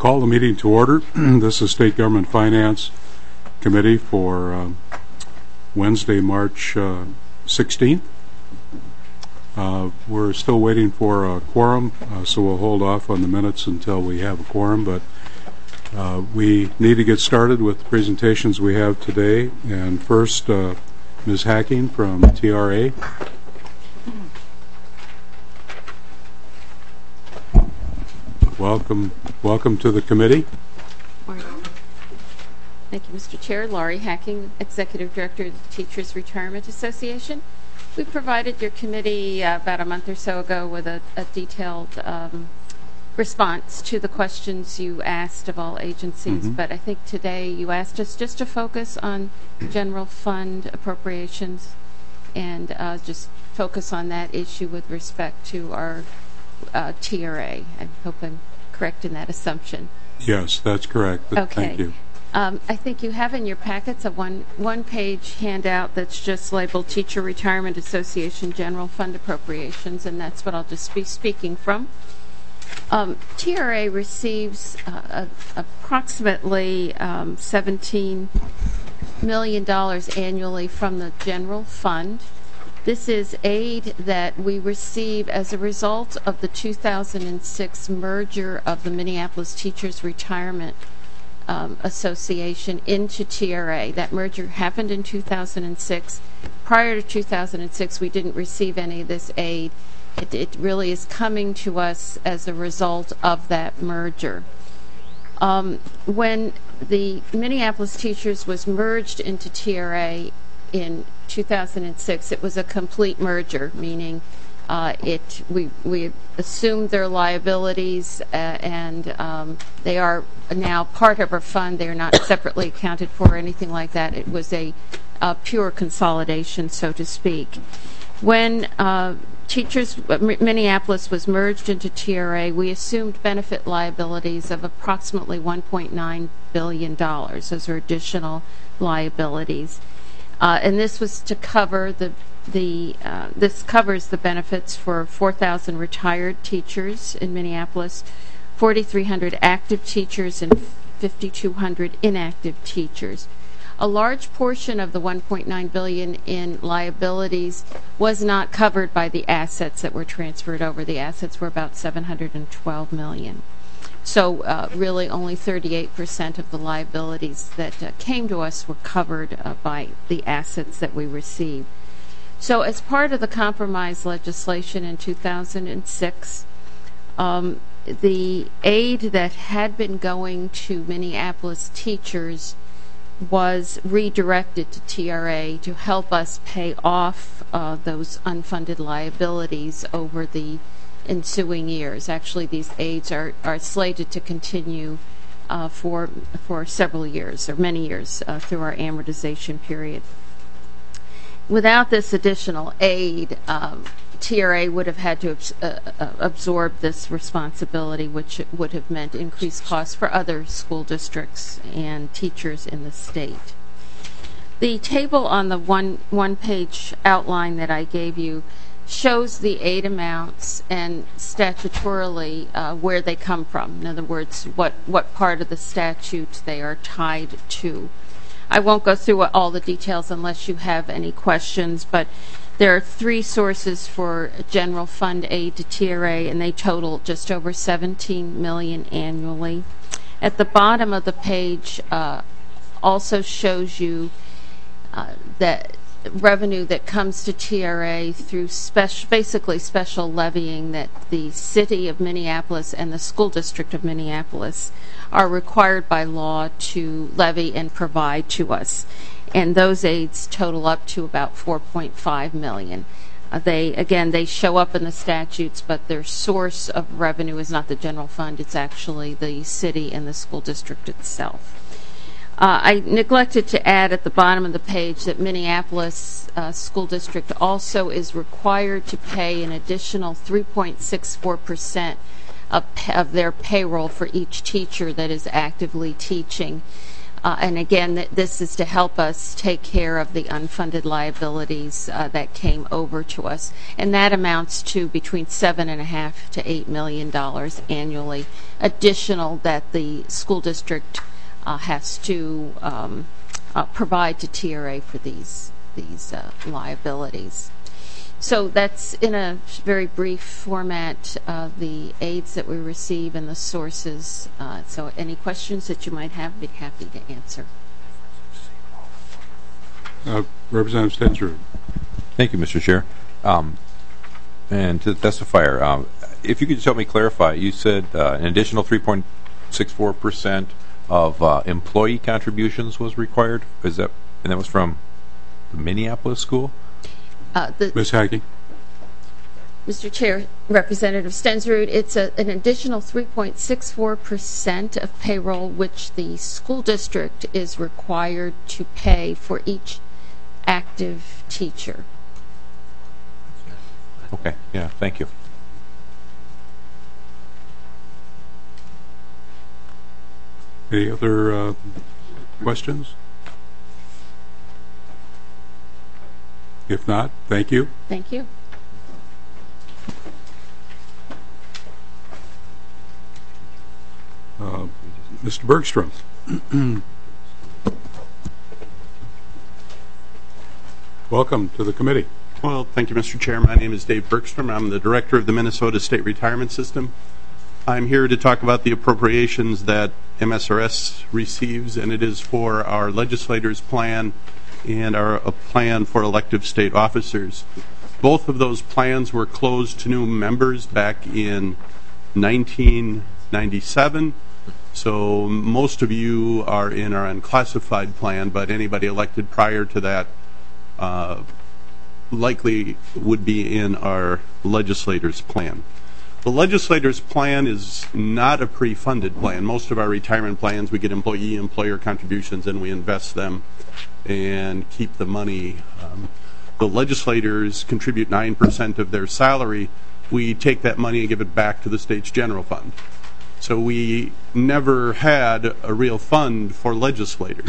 Call the meeting to order. This is State Government Finance Committee for Wednesday, March 16th. We're still waiting for a quorum, so we'll hold off on the minutes until we have a quorum, but we need to get started with the presentations we have today. And first, Ms. Hacking from TRA. Welcome to the committee. Morning. Thank you, Mr. Chair. Laurie Hacking, Executive Director of the Teachers Retirement Association. We provided your committee about a month or so ago with a detailed response to the questions you asked of all agencies, but I think today you asked us just to focus on general fund appropriations and just focus on that issue with respect to our TRA. I hope I'm correct in that assumption. Yes, that's correct. Okay. Thank you. I think you have in your packets a one-page handout that's just labeled Teacher Retirement Association General Fund Appropriations, and that's what I'll just be speaking from. TRA receives approximately $17 million annually from the general fund. This is aid that we receive as a result of the 2006 merger of the Minneapolis Teachers Retirement Association into TRA. That merger happened in 2006. Prior to 2006, we didn't receive any of this aid. It really is coming to us as a result of that merger. When the Minneapolis Teachers was merged into TRA in 2006, it was a complete merger, meaning we assumed their liabilities and they are now part of our fund. They are not separately accounted for or anything like that. It was a pure consolidation, so to speak. When Minneapolis was merged into TRA, we assumed benefit liabilities of approximately $1.9 billion. Those are additional liabilities. And this was to cover this covers the benefits for 4,000 retired teachers in Minneapolis, 4,300 active teachers, and 5,200 inactive teachers. A large portion of the $1.9 billion in liabilities was not covered by the assets that were transferred over. The assets were about $712 million. So really only 38% of the liabilities that came to us were covered by the assets that we received. So as part of the compromise legislation in 2006, the aid that had been going to Minneapolis teachers was redirected to TRA to help us pay off those unfunded liabilities over the ensuing years. Actually, these aids are slated to continue for several years, or many years, through our amortization period. Without this additional aid, TRA would have had to absorb this responsibility, which would have meant increased costs for other school districts and teachers in the state. The table on the one-page outline that I gave you shows the aid amounts and statutorily where they come from. In other words, what part of the statute they are tied to. I won't go through all the details unless you have any questions, but there are three sources for general fund aid to TRA, and they total just over $17 million annually. At the bottom of the page also shows you that revenue that comes to TRA through basically special levying that the city of Minneapolis and the school district of Minneapolis are required by law to levy and provide to us. And those aids total up to about $4.5 million. They show up in the statutes, but their source of revenue is not the general fund. It's actually the city and the school district itself. I neglected to add at the bottom of the page that Minneapolis School District also is required to pay an additional 3.64% of their payroll for each teacher that is actively teaching. And again, this is to help us take care of the unfunded liabilities that came over to us. And that amounts to between $7.5 to $8 million annually, additional that the school district has to provide to TRA for these liabilities. So that's in a very brief format, the aids that we receive and the sources. So any questions that you might have, I'd be happy to answer. Representative Stensrud. Thank you, Mr. Chair. And to the testifier, if you could just help me clarify, you said an additional 3.64% of employee contributions was required. And that was from the Minneapolis school? Ms. Hackey. Mr. Chair, Representative Stensrud, it's an additional 3.64% of payroll which the school district is required to pay for each active teacher. Okay, yeah, thank you. Any other questions? If not, thank you. Thank you. Mr. Bergstrom. Welcome to the committee. Well, thank you, Mr. Chair. My name is Dave Bergstrom. I'm the director of the Minnesota State Retirement System. I'm here to talk about the appropriations that MSRS receives, and it is for our legislators' plan and a plan for elective state officers. Both of those plans were closed to new members back in 1997. So most of you are in our unclassified plan, but anybody elected prior to that likely would be in our legislators' plan. The legislators' plan is not a pre-funded plan. Most of our retirement plans, we get employer contributions and we invest them and keep the money. The legislators contribute 9% of their salary. We take that money and give it back to the state's general fund. So we never had a real fund for legislators.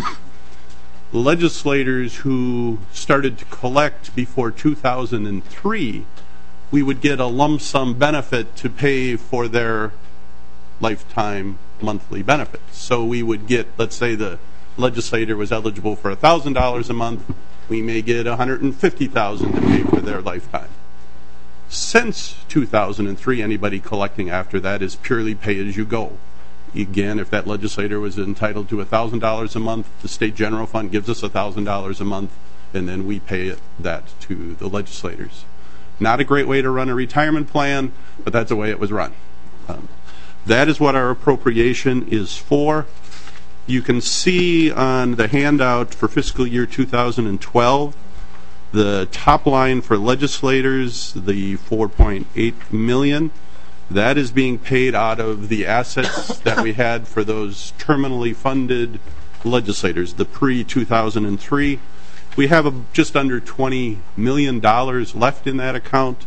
Legislators who started to collect before 2003, we would get a lump sum benefit to pay for their lifetime monthly benefits. So we would get, let's say the legislator was eligible for $1,000 a month, we may get $150,000 to pay for their lifetime. Since 2003, anybody collecting after that is purely pay as you go. Again, if that legislator was entitled to $1,000 a month, the state general fund gives us $1,000 a month, and then we pay that to the legislators. Not a great way to run a retirement plan, but that's the way it was run. That is what our appropriation is for. You can see on the handout for fiscal year 2012, the top line for legislators, the $4.8 million, that is being paid out of the assets that we had for those terminally funded legislators, the pre-2003. We have just under $20 million left in that account.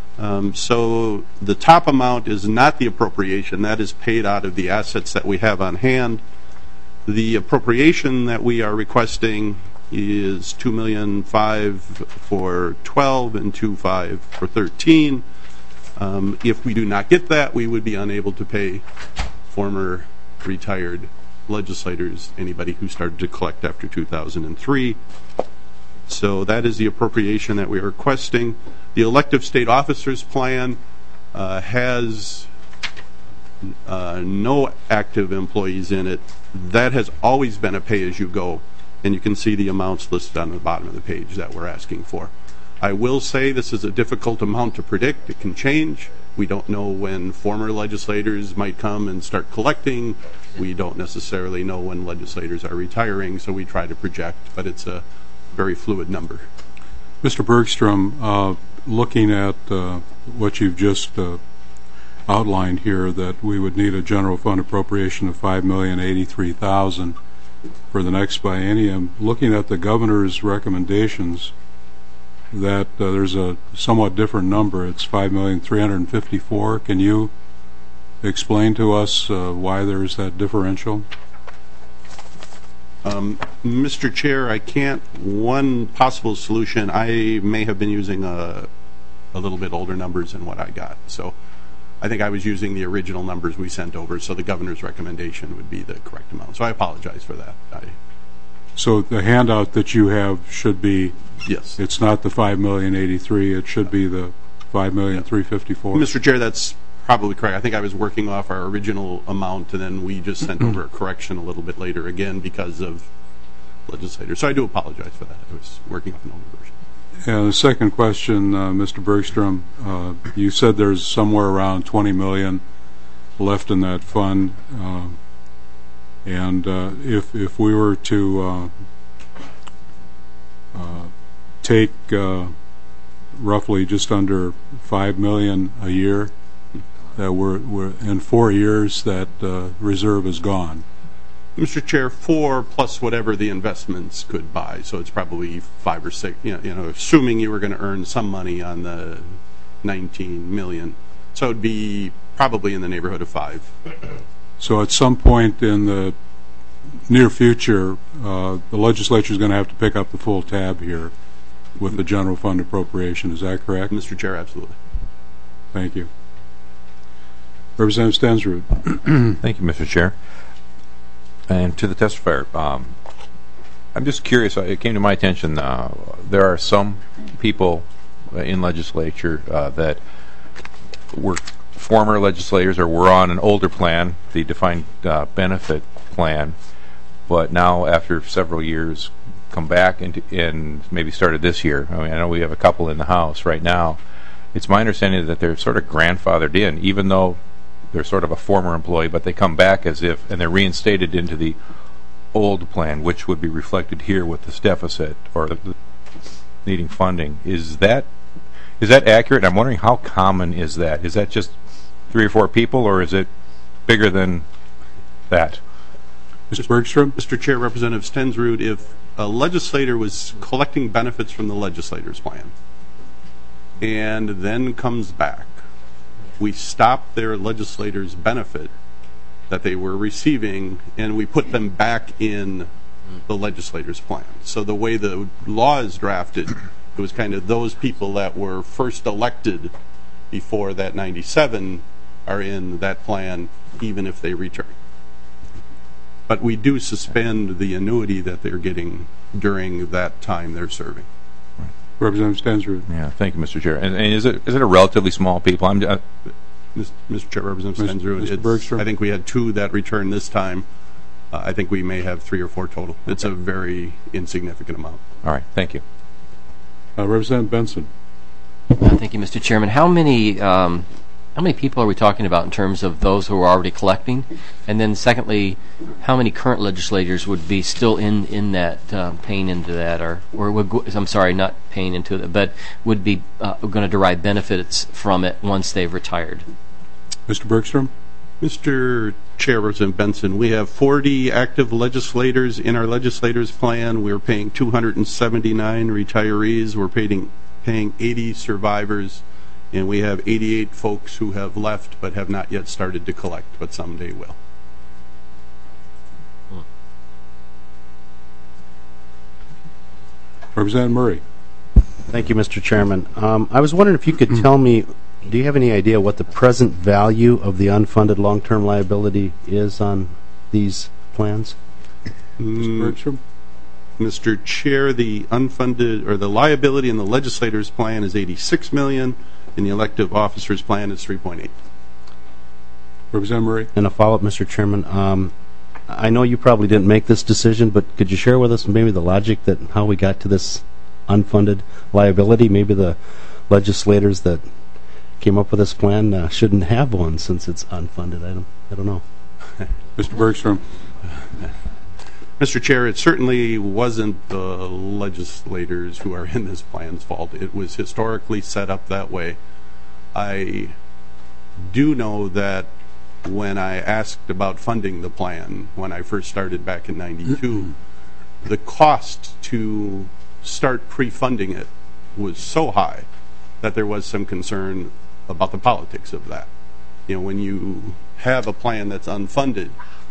So the top amount is not the appropriation. That is paid out of the assets that we have on hand. The appropriation that we are requesting is $2.5 million for 12 and $2.5 million for 13. If we do not get that, we would be unable to pay former retired legislators, anybody who started to collect after 2003. So that is the appropriation that we are requesting. The elective state officers plan has no active employees in it. That has always been a pay-as-you-go, and you can see the amounts listed on the bottom of the page that we're asking for. I will say this is a difficult amount to predict. It can change. We don't know when former legislators might come and start collecting. We don't necessarily know when legislators are retiring, so we try to project, but it's a very fluid number. Mr. Bergstrom, looking at what you've just outlined here, that we would need a general fund appropriation of $5,083,000 for the next biennium. Looking at the governor's recommendations, that there's a somewhat different number. It's $5,354,000. Can you explain to us why there's that differential? Mr. Chair, one possible solution, I may have been using a little bit older numbers than what I got. So I think I was using the original numbers we sent over, so the governor's recommendation would be the correct amount. So I apologize for that. So the handout that you have should be, Yes. it's not the $5,083,000, it should be the $5,354,000. Mr. Chair, that's probably correct. I think I was working off our original amount, and then we just sent over a correction a little bit later, again, because of legislators. So I do apologize for that. I was working off an older version. And the second question, Mr. Bergstrom, you said there's somewhere around $20 million left in that fund, and if we were to take roughly just under $5 million a year, that we're in 4 years that reserve is gone. Mr. Chair, 4 plus whatever the investments could buy, so it's probably 5 or 6. Assuming you were going to earn some money on the $19 million, so it'd be probably in the neighborhood of 5. So at some point in the near future, the legislature is going to have to pick up the full tab here with the general fund appropriation. Is that correct? Mr. Chair, absolutely. Thank you. Representative Stensrud. Thank you, Mr. Chair. And to the testifier, I'm just curious, it came to my attention, there are some people in legislature that were former legislators or were on an older plan, the defined benefit plan, but now after several years come back and maybe started this year. I mean, I know we have a couple in the House right now. It's my understanding that they're sort of grandfathered in, even though they're sort of a former employee, but they come back as if, and they're reinstated into the old plan, which would be reflected here with this deficit or the needing funding. Is that accurate? I'm wondering how common is that? Is that just 3 or 4 people, or is it bigger than that? Mr. Bergstrom? Mr. Chair, Representative Stensrud, if a legislator was collecting benefits from the legislator's plan and then comes back, we stop their legislator's benefit that they were receiving, and we put them back in the legislator's plan. So the way the law is drafted, it was kind of those people that were first elected before that 97 are in that plan, even if they return. But we do suspend the annuity that they're getting during that time they're serving. Representative Stensrud. Yeah, thank you, Mr. Chair. And is it a relatively small people? Mr. Chair, Representative Stensrud, Bergstrom. I think we had 2 that returned this time. I think we may have 3 or 4 total. Okay. It's a very insignificant amount. All right, thank you. Representative Benson. Thank you, Mr. Chairman. How many people are we talking about in terms of those who are already collecting? And then secondly, how many current legislators would be still in that paying into that, or would, I'm sorry, not paying into it, but would be going to derive benefits from it once they've retired? Mr. Bergstrom? Mr. Chair, Representative Benson, we have 40 active legislators in our legislators plan. We're paying 279 retirees. We're paying 80 survivors. And we have 88 folks who have left but have not yet started to collect, but someday will. Representative Murray. Thank you, Mr. Chairman. I was wondering if you could tell me, do you have any idea what the present value of the unfunded long-term liability is on these plans? Mr. Bergstrom? Mr. Chair, the unfunded, or the liability in the legislators' plan is $86 million. And the elective officers' plan is 3.8. Representative Murray. And a follow-up, Mr. Chairman. I know you probably didn't make this decision, but could you share with us maybe the logic that how we got to this unfunded liability? Maybe the legislators that came up with this plan shouldn't have one since it's unfunded. I don't know. Mr. Bergstrom. Mr. Chair, it certainly wasn't the legislators who are in this plan's fault. It was historically set up that way. I do know that when I asked about funding the plan, when I first started back in 92, the cost to start pre-funding it was so high that there was some concern about the politics of that. You know, when you have a plan that's unfunded,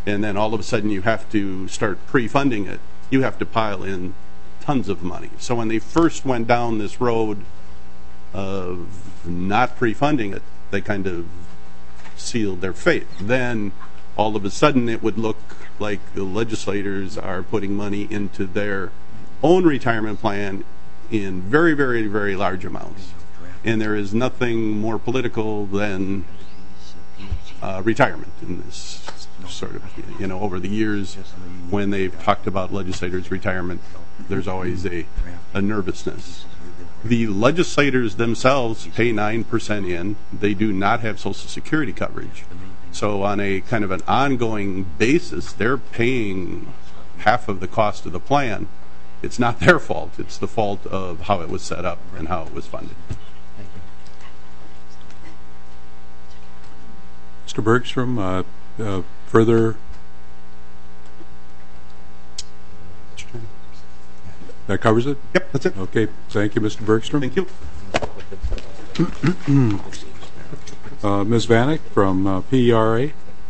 and then all of a sudden you have to start pre-funding it, you have to pile in tons of money. So when they first went down this road of not pre-funding it, they kind of sealed their fate. Then all of a sudden it would look like the legislators are putting money into their own retirement plan in very, very, very large amounts. And there is nothing more political than retirement in this sort of, over the years when they've talked about legislators' retirement, there's always a nervousness. The legislators themselves pay 9% in. They do not have Social Security coverage. So on a kind of an ongoing basis, they're paying half of the cost of the plan. It's not their fault. It's the fault of how it was set up and how it was funded. Mr. Bergstrom, further? That covers it? Yep, that's it. Okay, thank you, Mr. Bergstrom. Thank you. Ms. Vanek from PERA.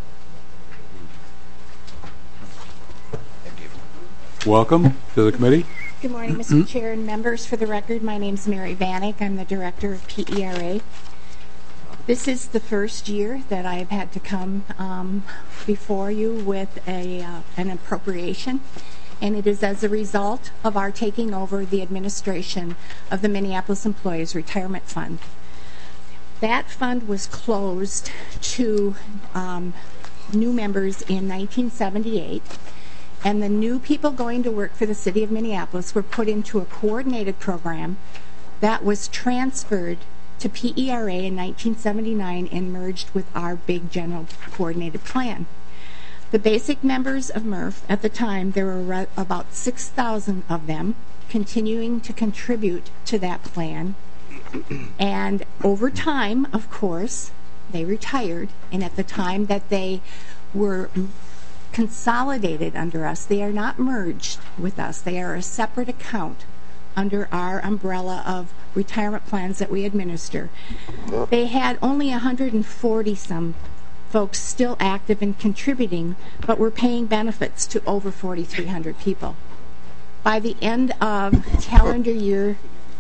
Welcome to the committee. Good morning, Mr. Chair and members. For the record, my name is Mary Vanek. I'm the director of PERA. This is the first year that I've had to come before you with an appropriation, and it is as a result of our taking over the administration of the Minneapolis Employees Retirement Fund. That fund was closed to new members in 1978, and the new people going to work for the city of Minneapolis were put into a coordinated program that was transferred to PERA in 1979 and merged with our big general coordinated plan. The basic members of MRF at the time, there were about 6,000 of them continuing to contribute to that plan. And over time, of course, they retired, and at the time that they were consolidated under us, they are not merged with us. They are a separate account under our umbrella of retirement plans that we administer. They had only 140 some folks still active and contributing, but were paying benefits to over 4,300 people. By the end of calendar year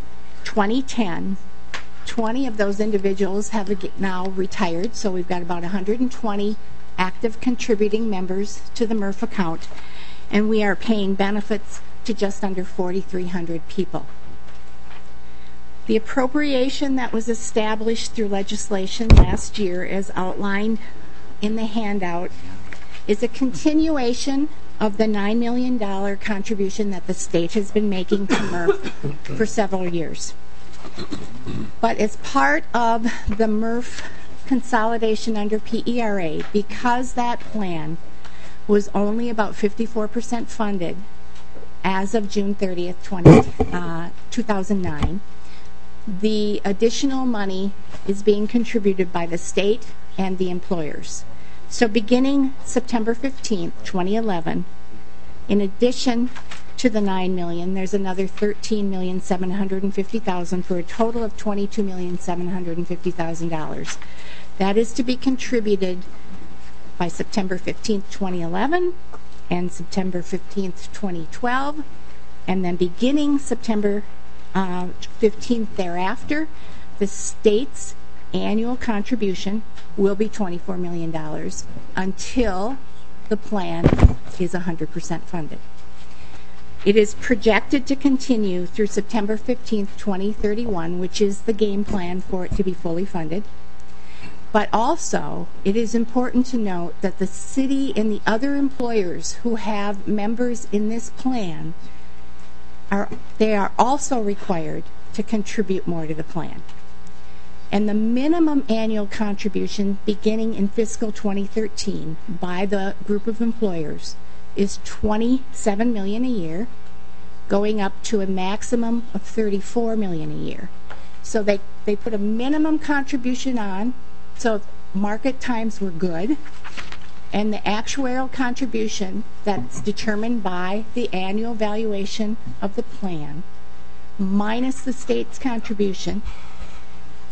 2010, 20 of those individuals have now retired, so we've got about 120 active contributing members to the MRF account, and we are paying benefits to just under 4,300 people. The appropriation that was established through legislation last year, as outlined in the handout, is a continuation of the $9 million contribution that the state has been making to MRF for several years. But as part of the MRF consolidation under PERA, because that plan was only about 54% funded as of June 30th, 2009, the additional money is being contributed by the state and the employers. So beginning September 15th, 2011, in addition to the $9 million, there's another $13,750,000 for a total of $22,750,000. That is to be contributed by September 15th, 2011 and September 15th, 2012, and then beginning September 15th thereafter, the state's annual contribution will be $24 million until the plan is 100% funded. It is projected to continue through September 15th, 2031, which is the game plan for it to be fully funded. But also, it is important to note that the city and the other employers who have members in this plan are also required to contribute more to the plan. And the minimum annual contribution beginning in fiscal 2013 by the group of employers is $27 million a year, going up to a maximum of $34 million a year. So they put a minimum contribution on, so market times were good, and the actuarial contribution that's determined by the annual valuation of the plan minus the state's contribution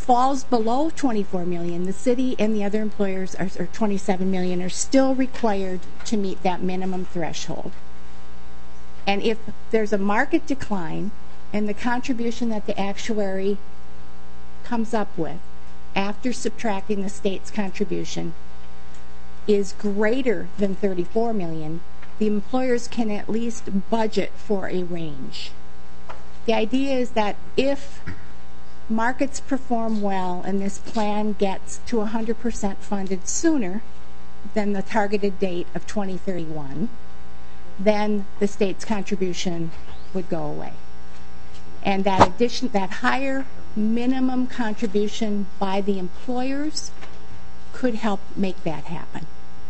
falls below 24 million, the city and the other employers are 27 million are still required to meet that minimum threshold. And if there's a market decline and the contribution that the actuary comes up with after subtracting the state's contribution is greater than 34 million, the employers can at least budget for a range. The idea is that if markets perform well and this plan gets to 100% funded sooner than the targeted date of 2031, then the state's contribution would go away. And that higher minimum contribution by the employers could help make that happen.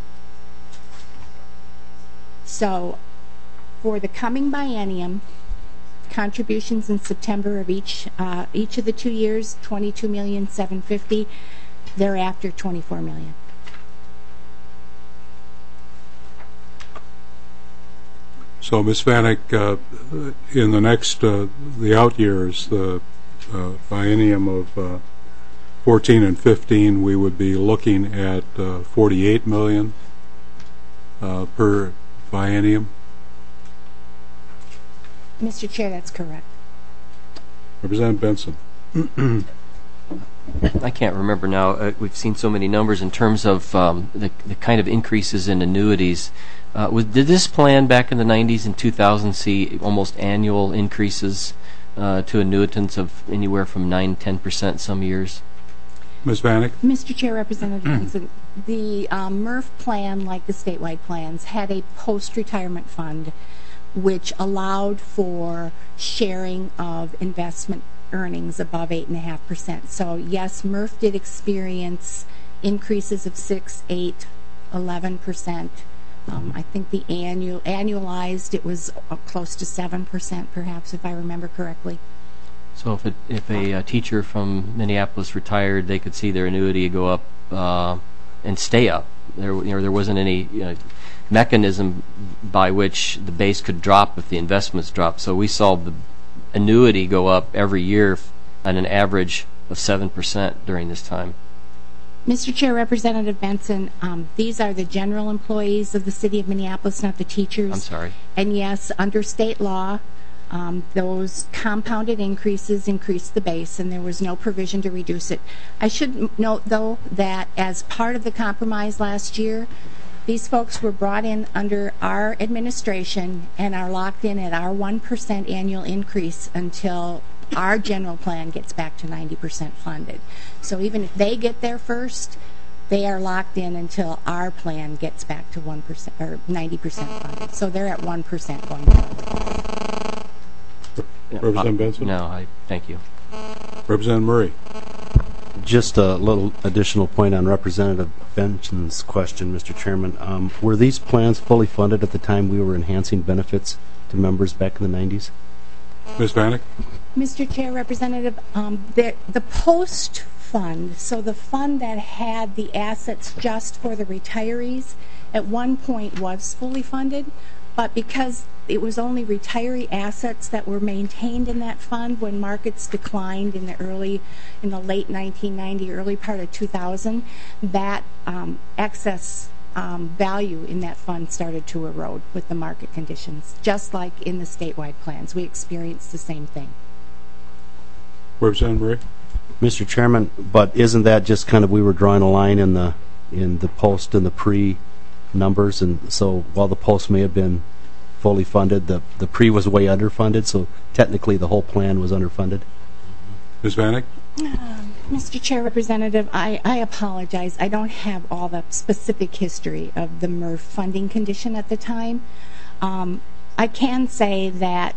So for the coming biennium, contributions in September of each of the 2 years, 22,750,000. Thereafter, 24 million. So, Ms. Vanek, in the next, the out years, the biennium of 14 and 15, we would be looking at 48 million per biennium. Mr. Chair, that's correct. Representative Benson. I can't remember now. We've seen so many numbers in terms of the kind of increases in annuities. Did this plan back in the 90s and 2000 see almost annual increases to annuitants of anywhere from 9-10% some years? Ms. Vanek? Mr. Chair, Representative Benson, the MRF plan, like the statewide plans, had a post-retirement fund which allowed for sharing of investment earnings above 8.5%. So yes, MRF did experience increases of 6, 8, 11%. I think the annualized it was close to 7%, perhaps, if I remember correctly. So if a teacher from Minneapolis retired, they could see their annuity go up and stay up. There wasn't any mechanism by which the base could drop if the investments dropped. So we saw the annuity go up every year at an average of 7% during this time. Mr. Chair, Representative Benson, these are the general employees of the city of Minneapolis, not the teachers. I'm sorry. And yes, under state law, those compounded increases increased the base, and there was no provision to reduce it. I should note, though, that as part of the compromise last year, these folks were brought in under our administration and are locked in at our 1% annual increase until our general plan gets back to 90% funded. So even if they get there first, they are locked in until our plan gets back to 1% or 90% funded. So they're at 1% going forward. Representative Benson? No, thank you. Representative Murray? Just a little additional point on Representative Benson's question, Mr. Chairman. Were these plans fully funded at the time we were enhancing benefits to members back in the 90s? Ms. Vanek? Mr. Chair, Representative, the post fund, so the fund that had the assets just for the retirees, at one point was fully funded, but because it was only retiree assets that were maintained in that fund when markets declined in the late 1990, early part of 2000, that excess value in that fund started to erode with the market conditions, just like in the statewide plans. We experienced the same thing. Representative Murray? Mr. Chairman, but isn't that just kind of, we were drawing a line in the post and the pre numbers, and so while the post may have been fully funded, the pre was way underfunded, so technically the whole plan was underfunded? Ms. Vanek? Mr. Chair, Representative, I apologize. I don't have all the specific history of the MRF funding condition at the time. I can say that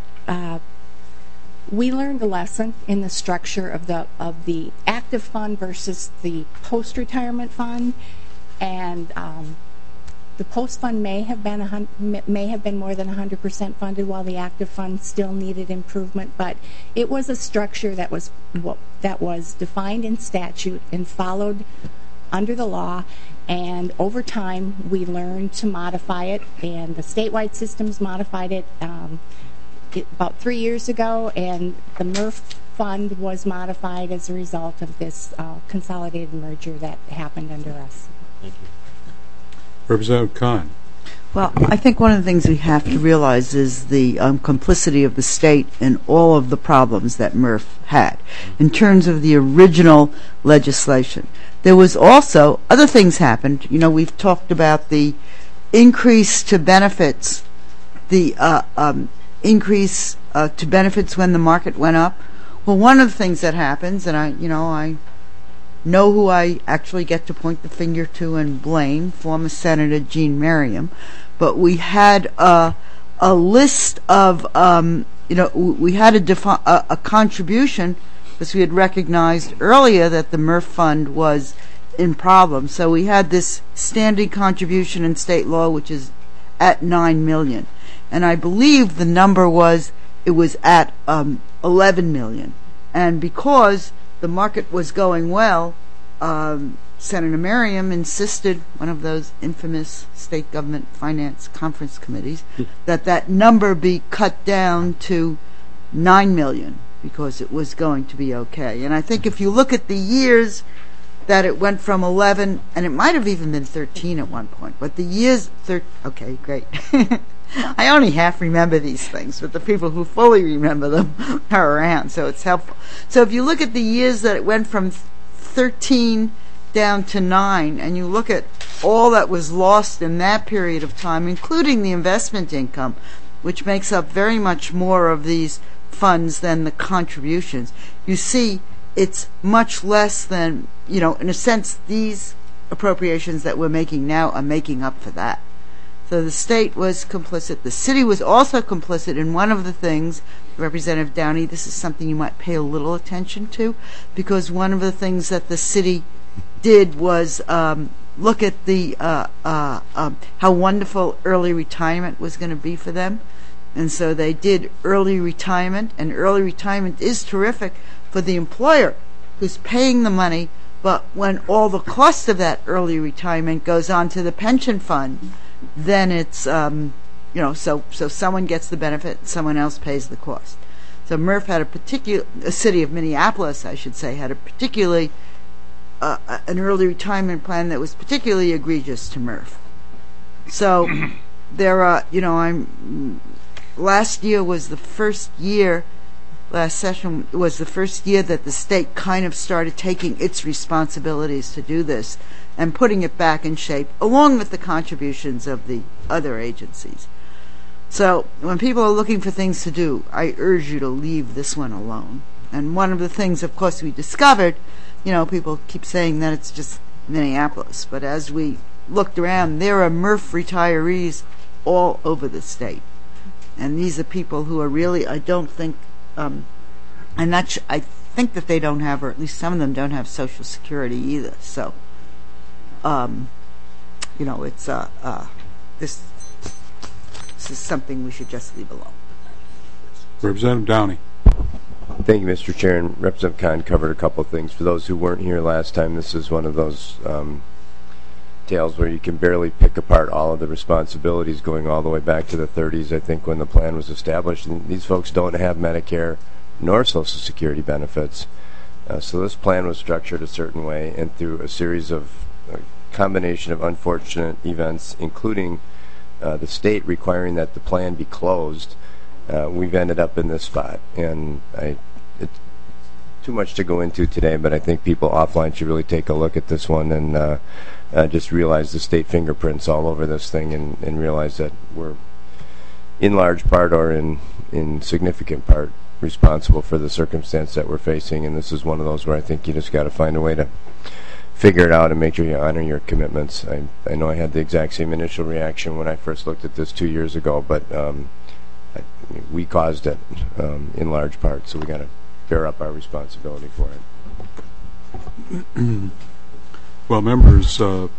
we learned a lesson in the structure of the active fund versus the post-retirement fund, and the post fund may have been more than 100% funded, while the active fund still needed improvement. But it was a structure that was defined in statute and followed under the law. And over time, we learned to modify it, and the statewide systems modified it about 3 years ago. And the MRF fund was modified as a result of this consolidated merger that happened under us. Thank you. Representative Khan. Well, I think one of the things we have to realize is the complicity of the state in all of the problems that MRF had in terms of the original legislation. There was also, other things happened. You know, we've talked about the increase to benefits, the increase to benefits when the market went up. Well, one of the things that happens, and I know who I actually get to point the finger to and blame, former Senator Jean Merriam, but we had a list of, we had a contribution because we had recognized earlier that the MRF fund was in problem. So we had this standing contribution in state law, which is at $9 million. And I believe the number was, it was at $11 million. And because the market was going well, Senator Merriam insisted, one of those infamous state government finance conference committees, that number be cut down to $9 million because it was going to be okay. And I think if you look at the years that it went from 11, and it might have even been 13 at one point, but the years, okay, great. I only half remember these things, but the people who fully remember them are around, so it's helpful. So if you look at the years that it went from 13 down to 9, and you look at all that was lost in that period of time, including the investment income, which makes up very much more of these funds than the contributions, you see it's much less than, in a sense, these appropriations that we're making now are making up for that. So the state was complicit. The city was also complicit in one of the things, Representative Downey, this is something you might pay a little attention to, because one of the things that the city did was look at the how wonderful early retirement was going to be for them. And so they did early retirement, and early retirement is terrific for the employer who's paying the money, but when all the cost of that early retirement goes on to the pension fund, then it's, so someone gets the benefit and someone else pays the cost. So MRF had a city of Minneapolis, I should say, had a particularly, an early retirement plan that was particularly egregious to MRF. So there are, last year was the first year, last session was the first year that the state kind of started taking its responsibilities to do this and putting it back in shape, along with the contributions of the other agencies. So when people are looking for things to do, I urge you to leave this one alone. And one of the things, of course, we discovered, people keep saying that it's just Minneapolis, but as we looked around, there are MRF retirees all over the state. And these are people who are really, I don't think, I think that they don't have, or at least some of them don't have Social Security either. So, it's this is something we should just leave alone. Representative Downey. Thank you, Mr. Chair. And Representative Khan covered a couple of things. For those who weren't here last time, this is one of those tales where you can barely pick apart all of the responsibilities going all the way back to the 30s, I think, when the plan was established. And these folks don't have Medicare nor Social Security benefits. So this plan was structured a certain way, and through a series of combination of unfortunate events, including the state requiring that the plan be closed, we've ended up in this spot. And it's too much to go into today, but I think people offline should really take a look at this one and just realize the state fingerprints all over this thing, and realize that we're in large part or in significant part responsible for the circumstance that we're facing. And this is one of those where I think you just got to find a way to figure it out and make sure you honor your commitments. I know I had the exact same initial reaction when I first looked at this 2 years ago, but we caused it in large part, so we got to bear up our responsibility for it. Well, members,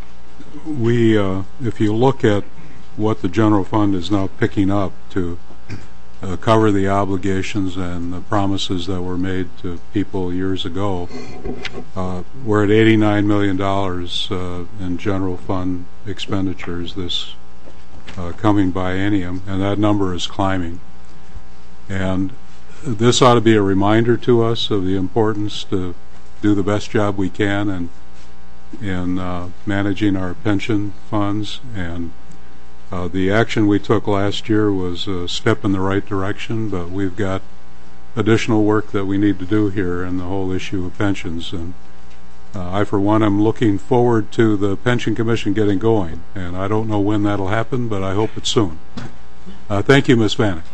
if you look at what the general fund is now picking up to cover the obligations and the promises that were made to people years ago, we're at $89 million in general fund expenditures this coming biennium, and that number is climbing. And this ought to be a reminder to us of the importance to do the best job we can in managing our pension funds. And the action we took last year was a step in the right direction, but we've got additional work that we need to do here in the whole issue of pensions. And I, for one, am looking forward to the Pension Commission getting going. And I don't know when that'll happen, but I hope it's soon. Thank you, Ms. Vanek.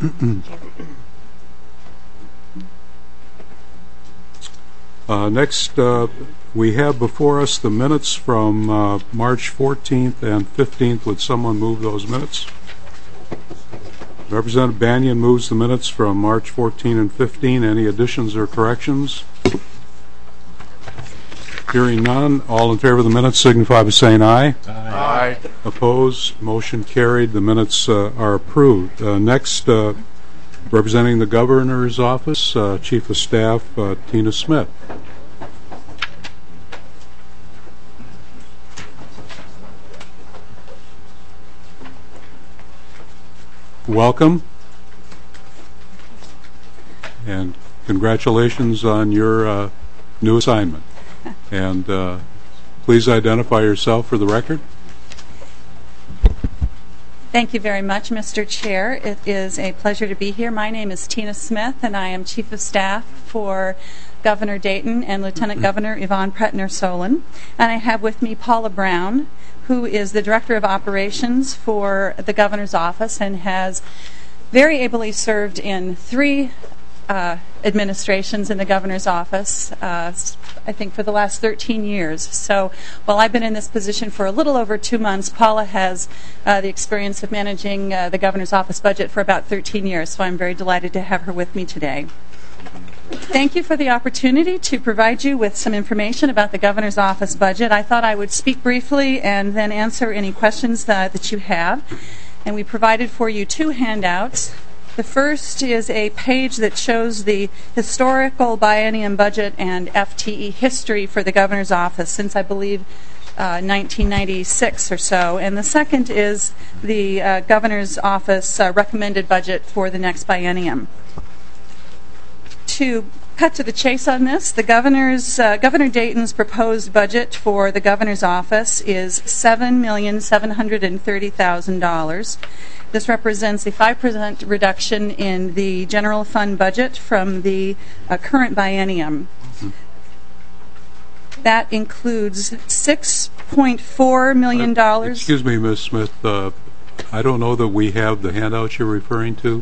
Next, we have before us the minutes from March 14th and 15th. Would someone move those minutes? Representative Banyan moves the minutes from March 14 and 15. Any additions or corrections? Hearing none, all in favor of the minutes signify by saying aye. Aye. Opposed? Motion carried. The minutes are approved. Next, representing the Governor's Office, Chief of Staff Tina Smith. Welcome, and congratulations on your new assignment. And please identify yourself for the record. Thank you very much, Mr. Chair. It is a pleasure to be here. My name is Tina Smith, and I am Chief of Staff for Governor Dayton and Lieutenant Governor Yvonne Pretner-Solon. And I have with me Paula Brown, who is the Director of Operations for the Governor's Office and has very ably served in 3 administrations in the Governor's Office, I think for the last 13 years. So while I've been in this position for a little over 2 months, Paula has the experience of managing the Governor's Office budget for about 13 years, so I'm very delighted to have her with me today. Thank you for the opportunity to provide you with some information about the Governor's Office budget. I thought I would speak briefly and then answer any questions that you have. And we provided for you 2 handouts. The first is a page that shows the historical biennium budget and FTE history for the Governor's Office since, I believe, 1996 or so. And the second is the Governor's Office recommended budget for the next biennium. To cut to the chase on this, the Governor Dayton's proposed budget for the Governor's Office is $7,730,000. This represents a 5% reduction in the general fund budget from the current biennium. That includes $6.4 million. Excuse me, Ms. Smith. I don't know that we have the handout you're referring to.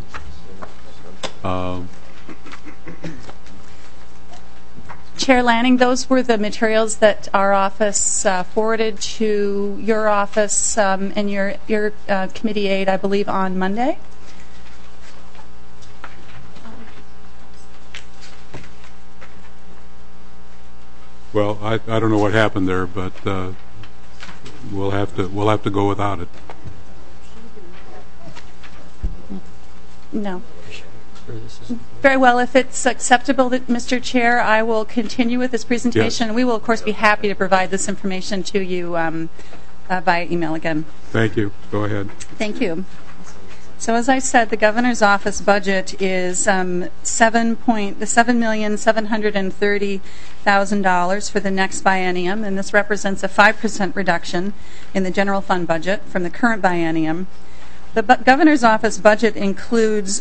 Chair Lanning, those were the materials that our office forwarded to your office and your committee aide, I believe, on Monday. Well, I don't know what happened there, but we'll have to go without it. No. Very well. If it's acceptable, Mr. Chair, I will continue with this presentation. Yes. We will, of course, be happy to provide this information to you via email again. Thank you. Go ahead. Thank you. So, as I said, the Governor's Office budget is $7,730,000 for the next biennium, and this represents a 5% reduction in the general fund budget from the current biennium. The Governor's Office budget includes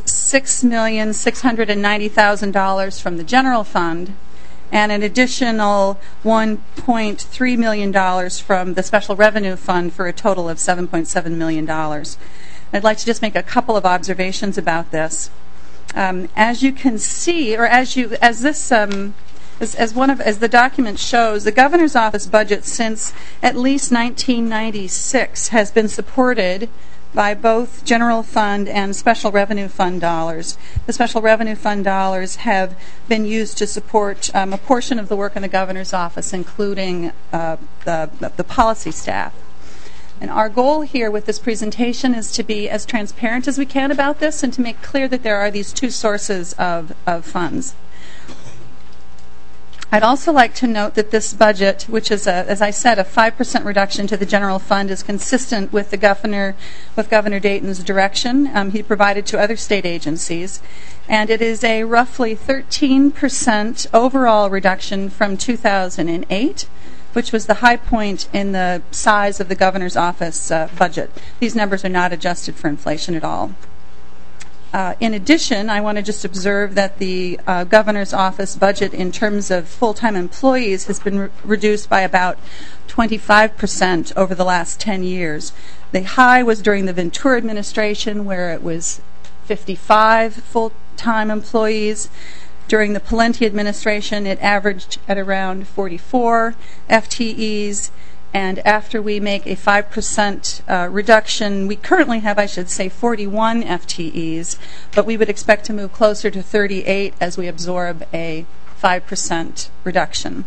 $6,690,000 from the general fund and an additional $1.3 million from the Special Revenue Fund for a total of $7.7 million. I'd like to just make a couple of observations about this. As you can see, or as the document shows, the Governor's Office budget since at least 1996 has been supported by both general fund and special revenue fund dollars. The special revenue fund dollars have been used to support a portion of the work in the Governor's Office, including the policy staff. And our goal here with this presentation is to be as transparent as we can about this and to make clear that there are these 2 sources of funds. I'd also like to note that this budget, which is, as I said, a 5% reduction to the general fund, is consistent with Governor Dayton's direction he provided to other state agencies. And it is a roughly 13% overall reduction from 2008, which was the high point in the size of the governor's office budget. These numbers are not adjusted for inflation at all. In addition, I want to just observe that the governor's office budget in terms of full-time employees has been reduced by about 25% over the last 10 years. The high was during the Ventura administration, where it was 55 full-time employees. During the Pawlenty administration, it averaged at around 44 FTEs. And after we make a 5% reduction, we currently have, I should say, 41 FTEs, but we would expect to move closer to 38 as we absorb a 5% reduction.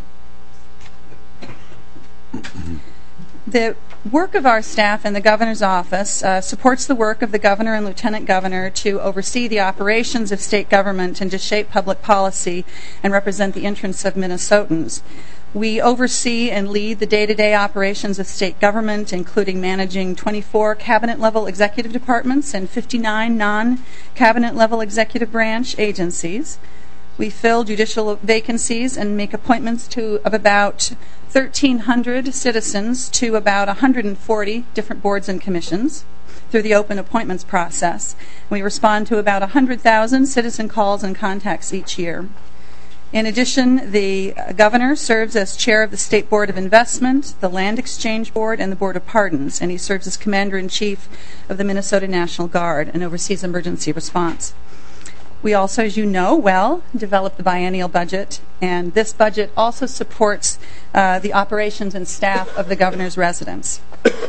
The work of our staff in the governor's office supports the work of the governor and lieutenant governor to oversee the operations of state government and to shape public policy and represent the interests of Minnesotans. We oversee and lead the day-to-day operations of state government, including managing 24 cabinet-level executive departments and 59 non-cabinet-level executive branch agencies. We fill judicial vacancies and make appointments of about 1,300 citizens to about 140 different boards and commissions through the open appointments process. We respond to about 100,000 citizen calls and contacts each year. In addition, the governor serves as chair of the State Board of Investment, the Land Exchange Board, and the Board of Pardons, and he serves as commander-in-chief of the Minnesota National Guard and oversees emergency response. We also, as you know well, develop the biennial budget, and this budget also supports the operations and staff of the governor's residence.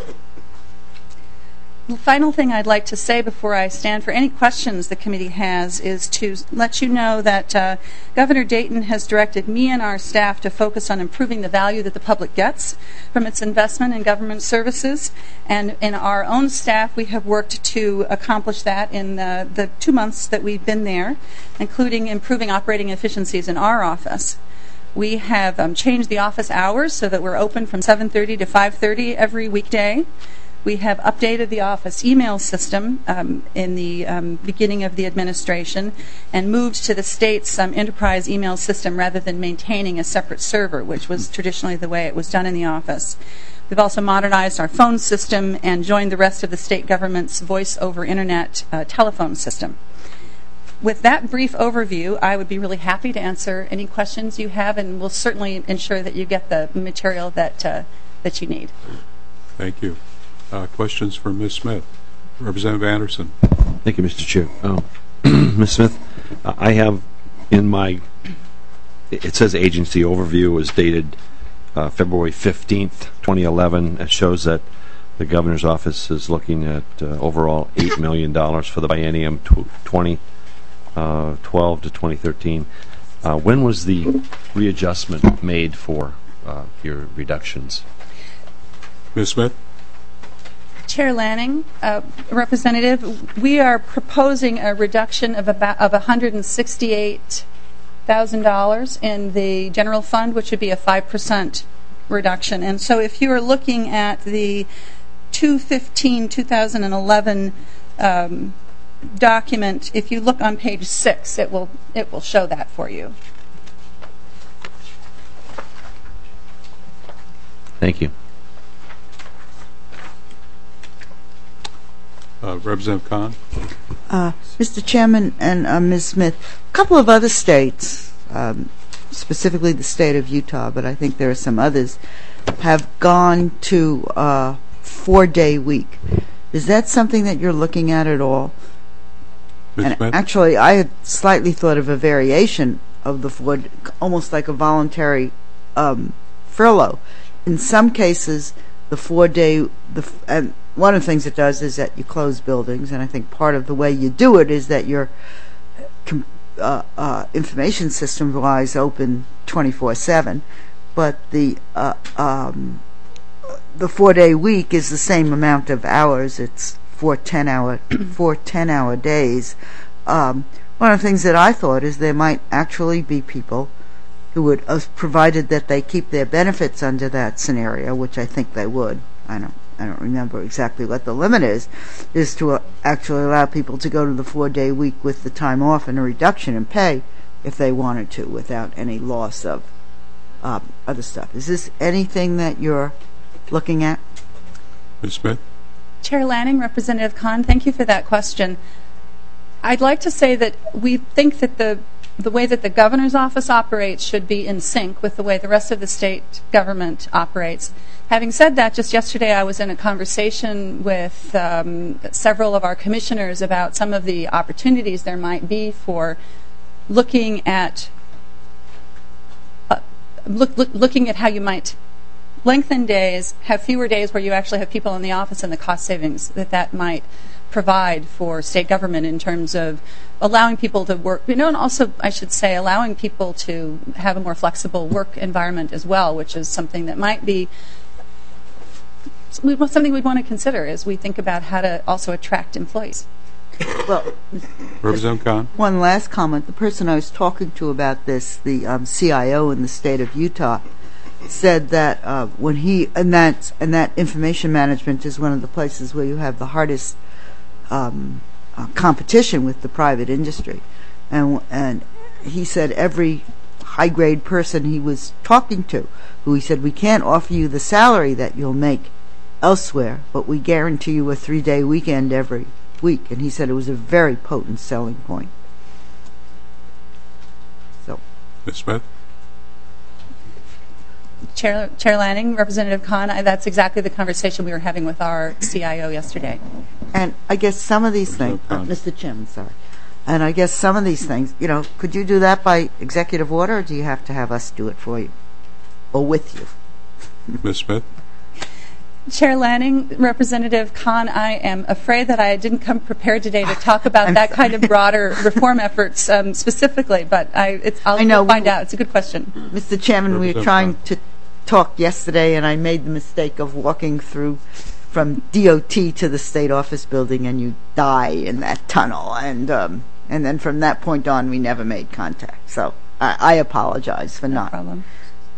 The final thing I'd like to say before I stand for any questions the committee has is to let you know that Governor Dayton has directed me and our staff to focus on improving the value that the public gets from its investment in government services. And in our own staff, we have worked to accomplish that in the 2 months that we've been there, including improving operating efficiencies in our office. We have changed the office hours so that we're open from 7:30 to 5:30 every weekday. We have updated the office email system in the beginning of the administration and moved to the state's enterprise email system rather than maintaining a separate server, which was traditionally the way it was done in the office. We've also modernized our phone system and joined the rest of the state government's voice over internet telephone system. With that brief overview, I would be really happy to answer any questions you have, and we'll certainly ensure that you get the material that you need. Thank you. Questions for Ms. Smith? Representative Anderson. Thank you, Mr. Chair. Ms. Smith, I have in my, it says agency overview is dated February 15th, 2011. It shows that the governor's office is looking at overall $8 million for the biennium 2012 to 2013. When was the readjustment made for your reductions? Ms. Smith? Chair Lanning, Representative, we are proposing a reduction of $168,000 in the general fund, which would be a 5% reduction. And so if you are looking at the 2/15/2011 document, if you look on page 6, it will show that for you. Thank you. Representative Kahn? Mr. Chairman and Ms. Smith, a couple of other states, specifically the state of Utah, but I think there are some others, have gone to a 4-day week. Is that something that you're looking at all? Ms. Smith? Actually, I had slightly thought of a variation of the 4, almost like a voluntary furlough. In some cases, the 4-day, and one of the things it does is that you close buildings, and I think part of the way you do it is that your information system lies open 24/7. But the 4-day week is the same amount of hours. It's 4 10-hour days. One of the things that I thought is there might actually be people who would, provided that they keep their benefits under that scenario, which I think they would. I don't remember exactly what the limit is to actually allow people to go to the 4-day week with the time off and a reduction in pay if they wanted to, without any loss of other stuff. Is this anything that you're looking at? Ms. Smith? Chair Lanning, Representative Kahn, thank you for that question. I'd like to say that we think that the way that the governor's office operates should be in sync with the way the rest of the state government operates. Having said that, just yesterday I was in a conversation with several of our commissioners about some of the opportunities there might be for looking at how you might lengthen days, have fewer days where you actually have people in the office, and the cost savings that might provide for state government in terms of allowing people to work, and also, I should say, allowing people to have a more flexible work environment as well, which is something that might be something we'd want to consider as we think about how to also attract employees. Well, Representative Kahn? One last comment. The person I was talking to about this, the CIO in the state of Utah, said that when he and that information management is one of the places where you have the hardest competition with the private industry, and he said every high grade person he was talking to, who he said, we can't offer you the salary that you'll make elsewhere, but we guarantee you a 3-day weekend every week. And he said it was a very potent selling point. So, Ms. Smith? Chair Lanning, Representative Kahn, that's exactly the conversation we were having with our CIO yesterday. And I guess some of these things, Mr. Chairman, sorry. And I guess some of these things, could you do that by executive order, or do you have to have us do it for you? Or with you? Ms. Smith? Chair Lanning, Representative Kahn, I am afraid that I didn't come prepared today to talk about that kind of broader reform efforts specifically, but I'll find out. It's a good question. Mr. Chairman, we were trying to talk yesterday, and I made the mistake of walking through from DOT to the state office building, and you die in that tunnel. And then from that point on, we never made contact. So I apologize for not. No problem.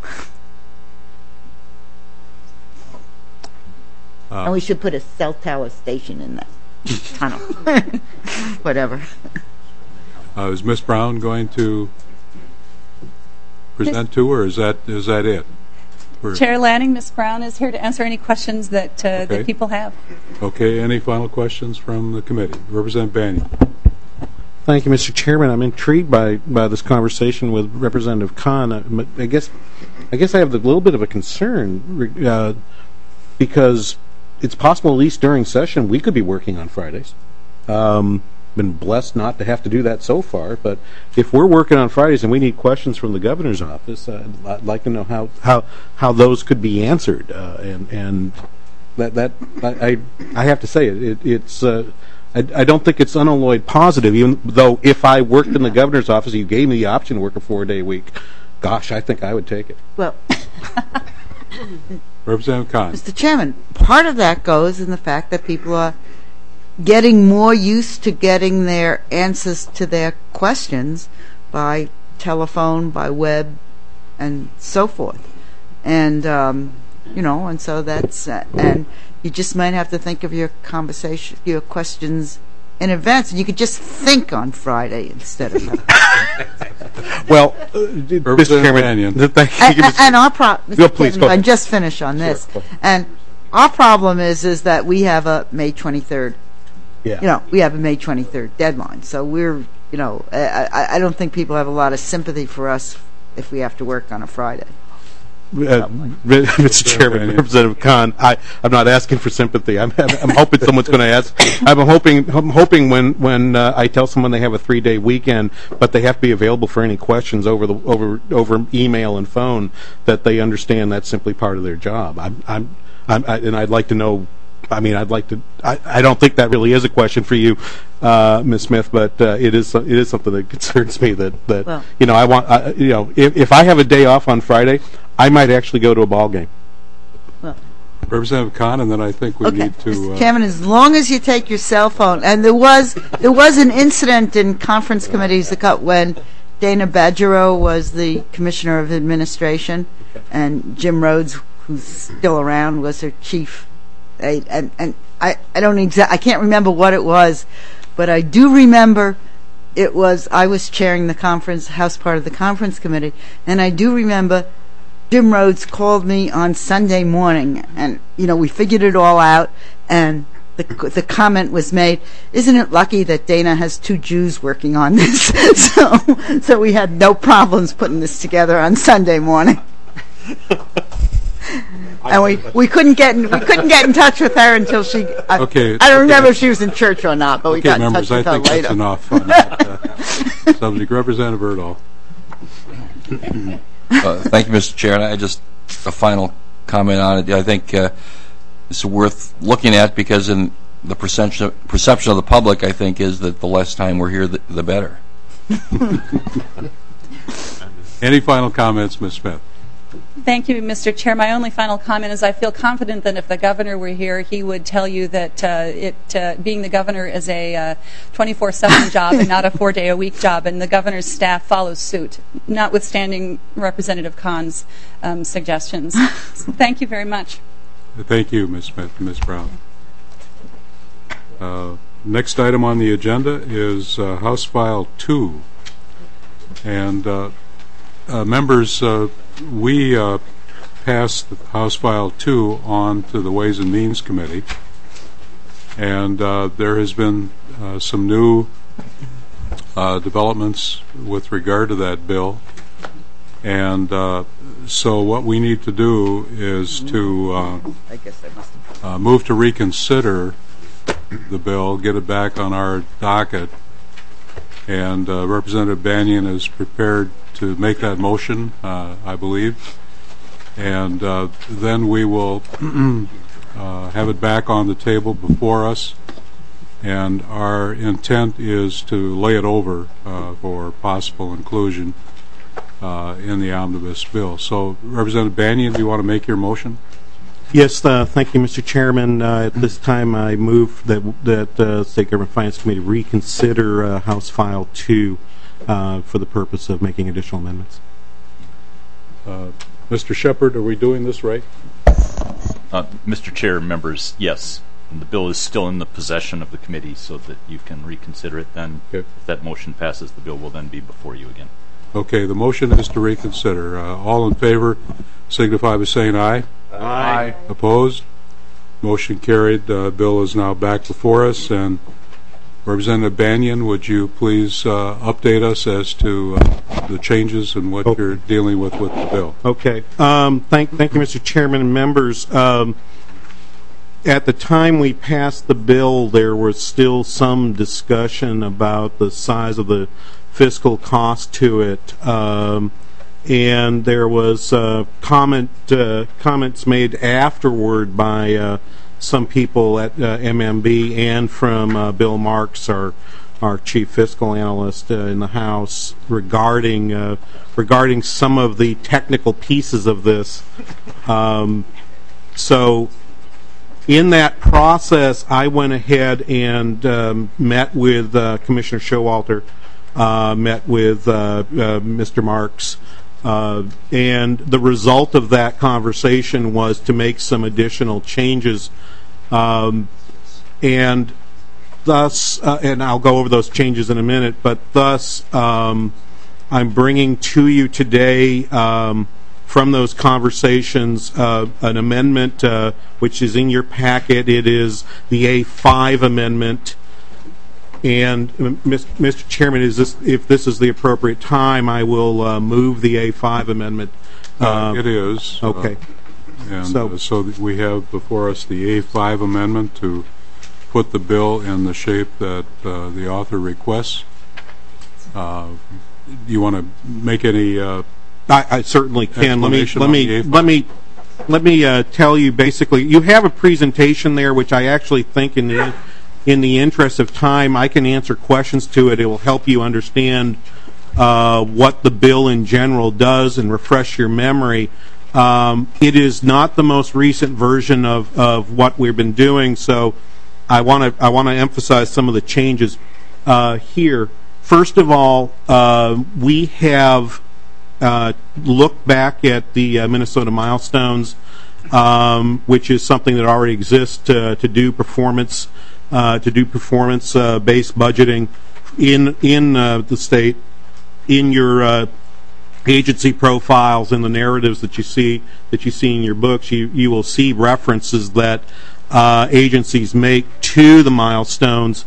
And we should put a cell tower station in that tunnel. Whatever. Is Ms. Brown going to present to, or is that it? Chair Lanning, Ms. Brown is here to answer any questions that that people have. Okay. Any final questions from the committee? Representative Banyan. Thank you, Mr. Chairman. I'm intrigued by this conversation with Representative Kahn. I guess I have a little bit of a concern because it's possible, at least during session, we could be working on Fridays. Been blessed not to have to do that so far, but if we're working on Fridays and we need questions from the governor's office, I'd like to know how those could be answered. And that I have to say it's. I don't think it's unalloyed positive, even though if I worked in the governor's office, you gave me the option to work a 4-day week. Gosh, I think I would take it. Well. Representative Kahn. Mr. Chairman, part of that goes in the fact that people are getting more used to getting their answers to their questions by telephone, by web, and so forth. And, and so that's, and you just might have to think of your questions in advance, and you could just think on Friday instead of. Well, Mr. Chairman, thank you. And our problem, please go ahead. I just finish on this. Sure, and our problem is that we have a May 23rd. Yeah. We have a May 23rd deadline. So we're, I don't think people have a lot of sympathy for us if we have to work on a Friday. Mr. Chairman, Representative Kahn, I'm not asking for sympathy. I'm hoping someone's going to ask. I'm hoping when I tell someone they have a 3-day weekend, but they have to be available for any questions over email and phone, that they understand that's simply part of their job. And I'd like to know. I don't think that really is a question for you, Ms. Smith, but it is something that concerns me. I want. If I have a day off on Friday, I might actually go to a ball game. Well, Representative Kahn, and then I think we need to. Mr. Chairman, as long as you take your cell phone, and there was an incident in conference committees when Dana Badgerow was the Commissioner of Administration, and Jim Rhodes, who's still around, was her chief. And I can't remember what it was, but I do remember I was chairing the conference, House part of the conference committee, and I do remember Jim Rhodes called me on Sunday morning, and we figured it all out, and the comment was made, isn't it lucky that Dana has 2 Jews working on this? so we had no problems putting this together on Sunday morning. And we couldn't get in touch with her until she. I don't remember if she was in church or not, but we got in touch with her later. I think that's enough on that subject. Representative Erdahl. Thank you, Mr. Chair. And I just a final comment on it. I think it's worth looking at because in the perception of the public, I think, is that the less time we're here, the better. Any final comments, Ms. Smith? Thank you, Mr. Chair. My only final comment is I feel confident that if the governor were here, he would tell you that being the governor is a 24/7 job and not a 4-day-a-week job, and the governor's staff follows suit, notwithstanding Representative Kahn's suggestions. So thank you very much. Thank you, Ms. Smith and Ms. Brown. Next item on the agenda is House File 2. And members, we passed House File 2 on to the Ways and Means Committee, and there has been some new developments with regard to that bill, and so what we need to do is to move to reconsider the bill, get it back on our docket, and Representative Banyan is prepared to make that motion, I believe, and then we will have it back on the table before us, and our intent is to lay it over for possible inclusion in the omnibus bill. So, Representative Banyan, do you want to make your motion? Yes, thank you, Mr. Chairman. At this time, I move that State Government Finance Committee reconsider House File 2 for the purpose of making additional amendments. Mr. Shepard, are we doing this right? Mr. Chair, members, yes. And the bill is still in the possession of the committee so that you can reconsider it then. Okay. If that motion passes, the bill will then be before you again. Okay, the motion is to reconsider. All in favor signify by saying aye. Aye. Opposed? Motion carried. Bill is now back before us. And Representative Banyan, would you please update us as to the changes and what you're dealing with the bill? Okay. Thank you, Mr. Chairman and members. At the time we passed the bill, there was still some discussion about the size of the fiscal cost to it. And there was comments made afterward by some people at MMB and from Bill Marks, our chief fiscal analyst in the House, regarding some of the technical pieces of this. So in that process, I went ahead and met with Commissioner Showalter, met with Mr. Marks, and the result of that conversation was to make some additional changes, and thus, and I'll go over those changes in a minute, but thus I'm bringing to you today from those conversations an amendment which is in your packet. It is the A5 amendment. And, Mr. Chairman, if this is the appropriate time, I will move the A5 amendment. It is. Okay. And so we have before us the A5 amendment to put the bill in the shape that the author requests. Do you want to make any I certainly can. Let me tell you, basically, you have a presentation there, which I actually think in the interest of time, I can answer questions to it. It will help you understand what the bill in general does and refresh your memory. It is not the most recent version of what we've been doing, so I want to emphasize some of the changes here. First of all, we have looked back at the Minnesota milestones, which is something that already exists to do performance based budgeting in the state. In your agency profiles and the narratives that you see in your books, you will see references that agencies make to the milestones.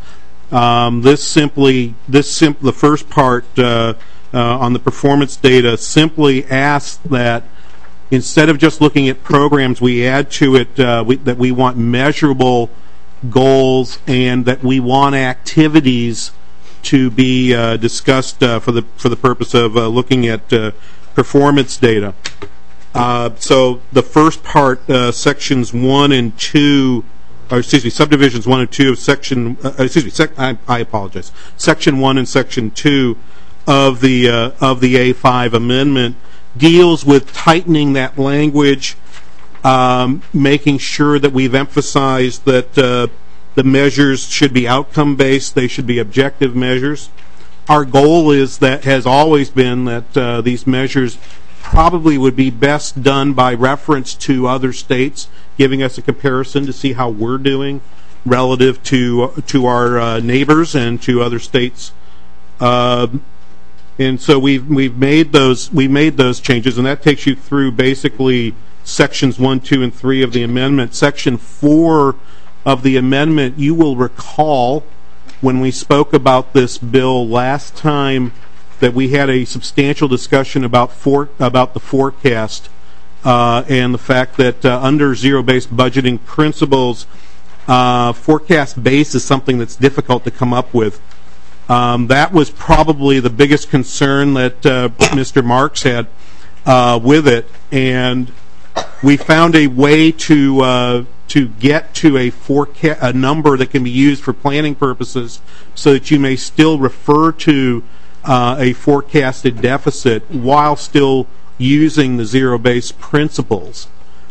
The first part on the performance data simply asks that instead of just looking at programs, we add to it that we want measurable goals and that we want activities to be discussed for the purpose of looking at performance data. So the first part, sections 1 and 2, or excuse me, subdivisions 1 and 2 of section, I apologize, section 1 and section 2 of the A5 amendment deals with tightening that language, making sure that we've emphasized that the measures should be outcome-based, they should be objective measures. Our goal has always been that these measures probably would be best done by reference to other states, giving us a comparison to see how we're doing relative to our neighbors and to other states. And so we've made those changes, and that takes you through basically sections 1, 2, and 3 of the amendment. Section 4 of the amendment, you will recall when we spoke about this bill last time that we had a substantial discussion about the forecast and the fact that under zero-based budgeting principles, forecast base is something that's difficult to come up with. That was probably the biggest concern that Mr. Marks had with it, and we found a way to get to a number that can be used for planning purposes, so that you may still refer to a forecasted deficit while still using the zero-based principles,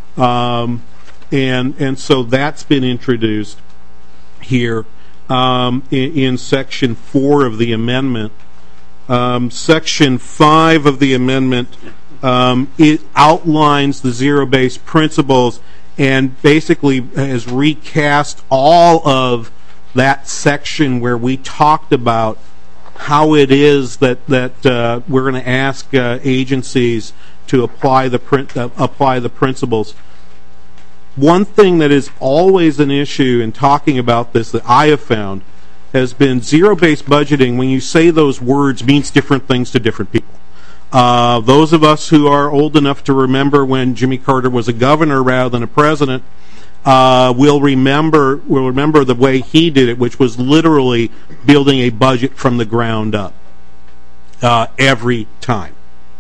and so that's been introduced here. In Section 4 of the amendment. Section 5 of the amendment, it outlines the zero-based principles and basically has recast all of that section where we talked about how it is that we're going to ask agencies to apply the principles. One thing that is always an issue in talking about this that I have found has been zero-based budgeting. When you say those words, means different things to different people. Those of us who are old enough to remember when Jimmy Carter was a governor rather than a president will remember the way he did it, which was literally building a budget from the ground up every time.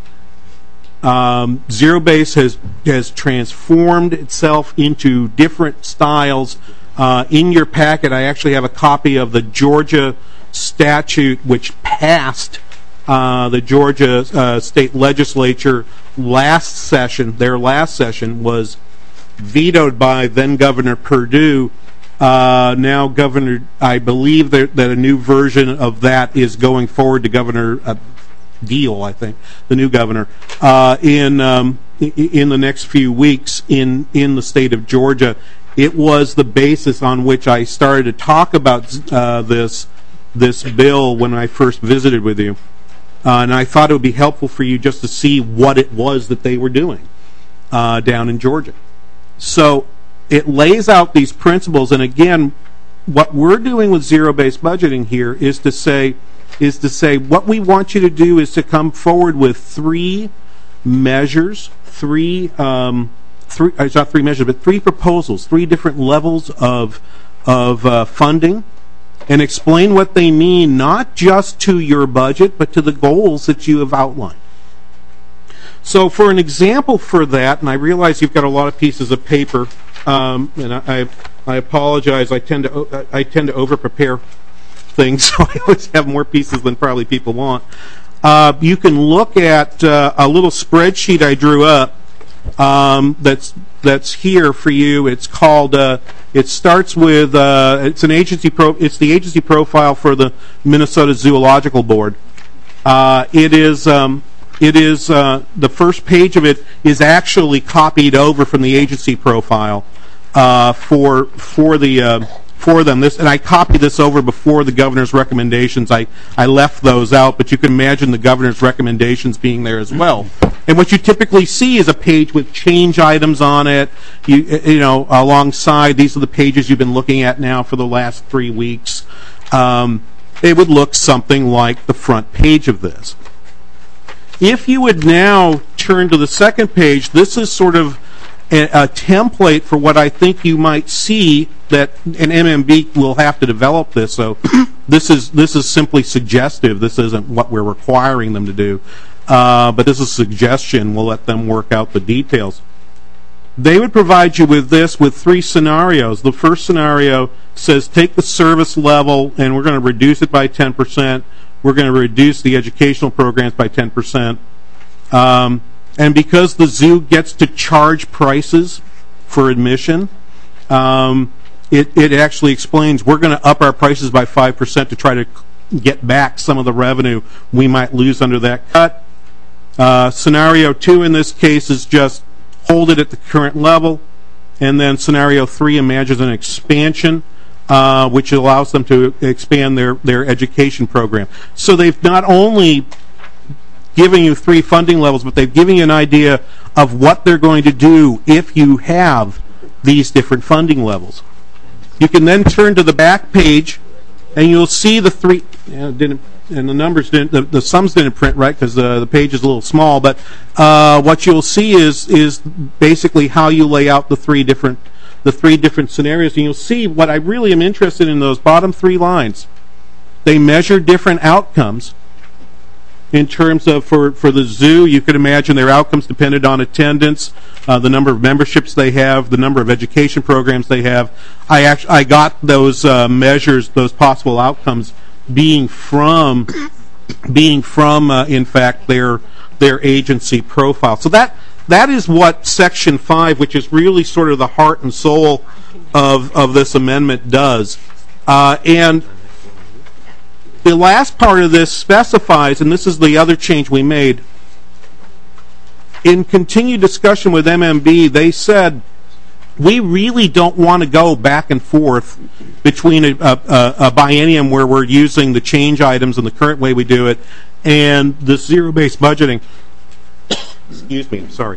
Zero base has transformed itself into different styles. In your packet, I actually have a copy of the Georgia statute, which passed the Georgia state legislature last session. Their last session was vetoed by then Governor Perdue. Now Governor, I believe that a new version of that is going forward to Governor Deal, I think, the new governor, in the next few weeks in the state of Georgia. It was the basis on which I started to talk about this bill when I first visited with you, and I thought it would be helpful for you just to see what it was that they were doing down in Georgia. So it lays out these principles, and again, what we're doing with zero-based budgeting here is to say what we want you to do is to come forward with three measures, three proposals, three different levels of funding, and explain what they mean, not just to your budget, but to the goals that you have outlined. So for an example for that, and I realize you've got a lot of pieces of paper, and I apologize, I tend to over-prepare things, so I always have more pieces than probably people want. You can look at a little spreadsheet I drew up that's here for you. It's called. It starts with. It's the agency profile for the Minnesota Zoological Board. It is the first page of it is actually copied over from the agency profile for them. And I copied this over before the governor's recommendations. I left those out, but you can imagine the governor's recommendations being there as well. And what you typically see is a page with change items on it. You know, alongside, these are the pages you've been looking at now for the last 3 weeks. It would look something like the front page of this. If you would now turn to the second page, this is sort of a template for what I think you might see that an MMB will have to develop this. So this is simply suggestive. This isn't what we're requiring them to do, but this is a suggestion. We'll let them work out the details. They would provide you with this with 3 scenarios. The first scenario says take the service level and we're going to reduce it by 10%. We're going to reduce the educational programs by 10%. And because the zoo gets to charge prices for admission, it actually explains we're going to up our prices by 5% to try to get back some of the revenue we might lose under that cut. Scenario 2 in this case is just hold it at the current level. And then scenario 3 imagines an expansion, which allows them to expand their education program. So they've not only giving you 3 funding levels, but they've given you an idea of what they're going to do if you have these different funding levels. You can then turn to the back page, and you'll see the 3. And the numbers didn't. The sums didn't print right because the page is a little small. But what you'll see is basically how you lay out the three different scenarios, and you'll see what I really am interested in those bottom 3 lines. They measure different outcomes. In terms of, for the zoo, you could imagine their outcomes depended on attendance, the number of memberships they have, the number of education programs they have. I got those measures, those possible outcomes, being from in fact their agency profile. So that is what Section 5, which is really sort of the heart and soul of this amendment, does. And the last part of this specifies, and this is the other change we made, in continued discussion with MMB, they said, we really don't want to go back and forth between a biennium where we're using the change items in the current way we do it and the zero-based budgeting. Excuse me, I'm sorry.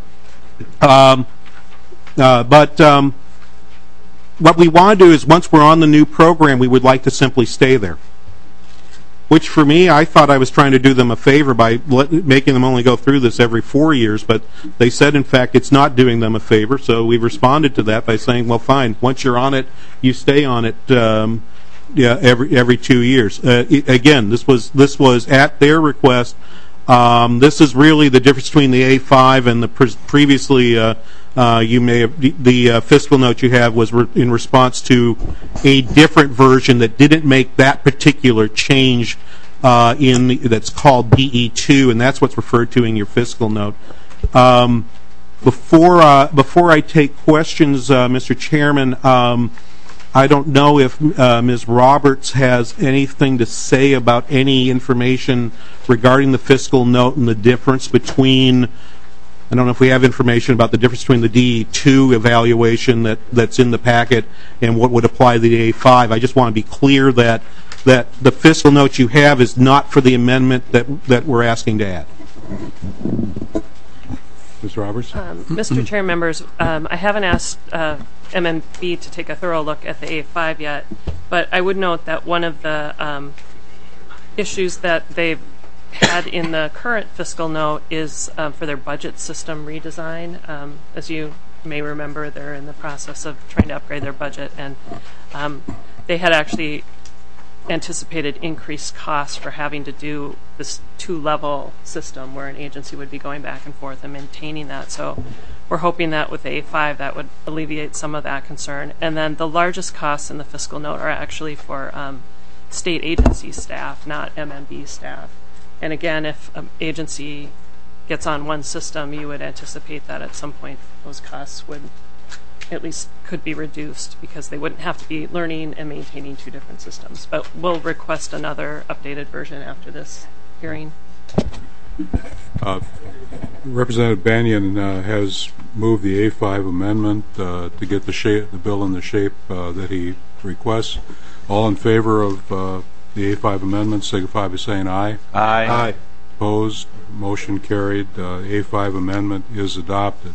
But what we want to do is, once we're on the new program, we would like to simply stay there. Which, for me, I thought I was trying to do them a favor by making them only go through this every 4 years, but they said, in fact, it's not doing them a favor, so we've responded to that by saying, well, fine, once you're on it, you stay on it every 2 years. Again, this was at their request. This is really the difference between the A5 and the previously you may have, the fiscal note you have was in response to a different version that didn't make that particular change that's called DE2, and that's what's referred to in your fiscal note. Before I take questions, Mr. Chairman, I don't know if Ms. Roberts has anything to say about any information regarding the fiscal note and the difference between, I don't know if we have information about the difference between the DE2 evaluation that's in the packet and what would apply to the A5. I just want to be clear that the fiscal note you have is not for the amendment that we're asking to add. Ms. Roberts? Mr. Chair, members, I haven't asked MMB to take a thorough look at the A5 yet, but I would note that one of the issues that they've had in the current fiscal note is for their budget system redesign. As you may remember, they're in the process of trying to upgrade their budget, and they had actually anticipated increased costs for having to do this 2-level system where an agency would be going back and forth and maintaining that. So we're hoping that with the A5 that would alleviate some of that concern. And then the largest costs in the fiscal note are actually for state agency staff, not MMB staff. And again, if an agency gets on one system, you would anticipate that at some point those costs would at least could be reduced because they wouldn't have to be learning and maintaining two different systems. But we'll request another updated version after this hearing. Representative Banyan has moved the A5 amendment to get the bill in the shape that he requests. All in favor of the A5 amendment signify by saying aye. Aye. Aye. Opposed? Motion carried. A5 amendment is adopted.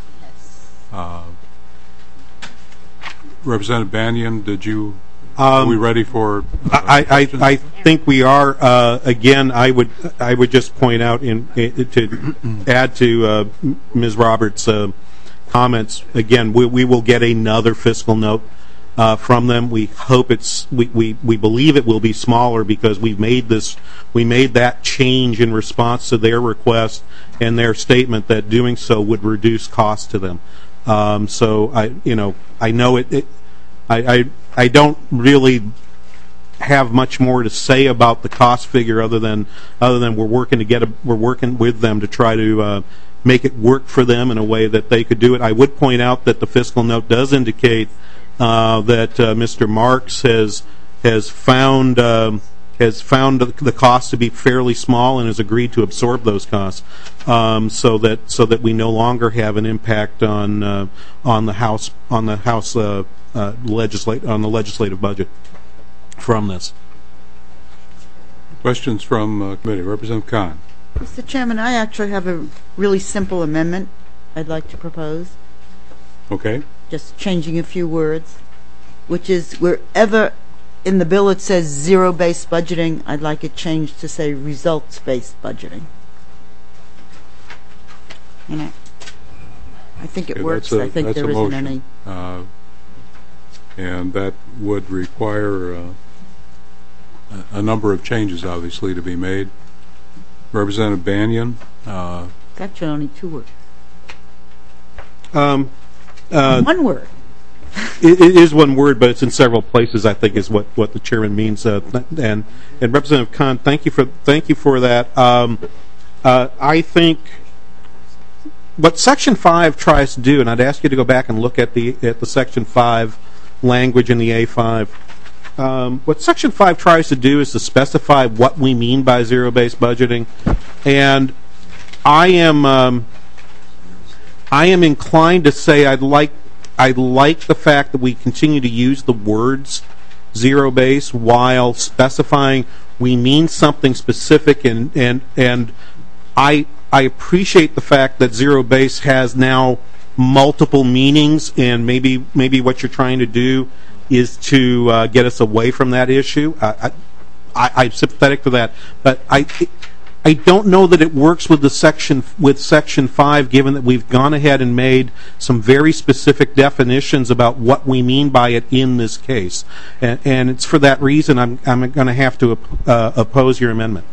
Representative Banyan, are we ready for? I think we are. Again, I would just point out to add to Ms. Roberts' comments. Again, we will get another fiscal note from them. We hope we believe it will be smaller because we made that change in response to their request and their statement that doing so would reduce costs to them. So I know it. I don't really have much more to say about the cost figure other than we're working with them to try to make it work for them in a way that they could do it. I would point out that the fiscal note does indicate that Mr. Marks has found the cost to be fairly small and has agreed to absorb those costs, so that we no longer have an impact on the legislative budget from this. Questions from committee. Representative Khan. Mr. Chairman, I actually have a really simple amendment I'd like to propose. Okay. Just changing a few words, which is wherever in the bill it says zero-based budgeting, I'd like it changed to say results-based budgeting. I think it works. I think there isn't any. And that would require a number of changes, obviously, to be made. Representative Banyan. Actually, only two words. One word. It is one word, but it's in several places, I think, is what the chairman means. And Representative Khan, thank you for that. I think what Section 5 tries to do, and I'd ask you to go back and look at the Section 5 language in the A5. What Section 5 tries to do is to specify what we mean by zero-based budgeting, and I am inclined to say I'd like the fact that we continue to use the words zero-base while specifying we mean something specific, and I appreciate the fact that zero-base has now multiple meanings, and maybe what you're trying to do is to get us away from that issue. I'm sympathetic to that, but I don't know that it works with Section 5, given that we've gone ahead and made some very specific definitions about what we mean by it in this case, and it's for that reason I'm going to have to oppose your amendment.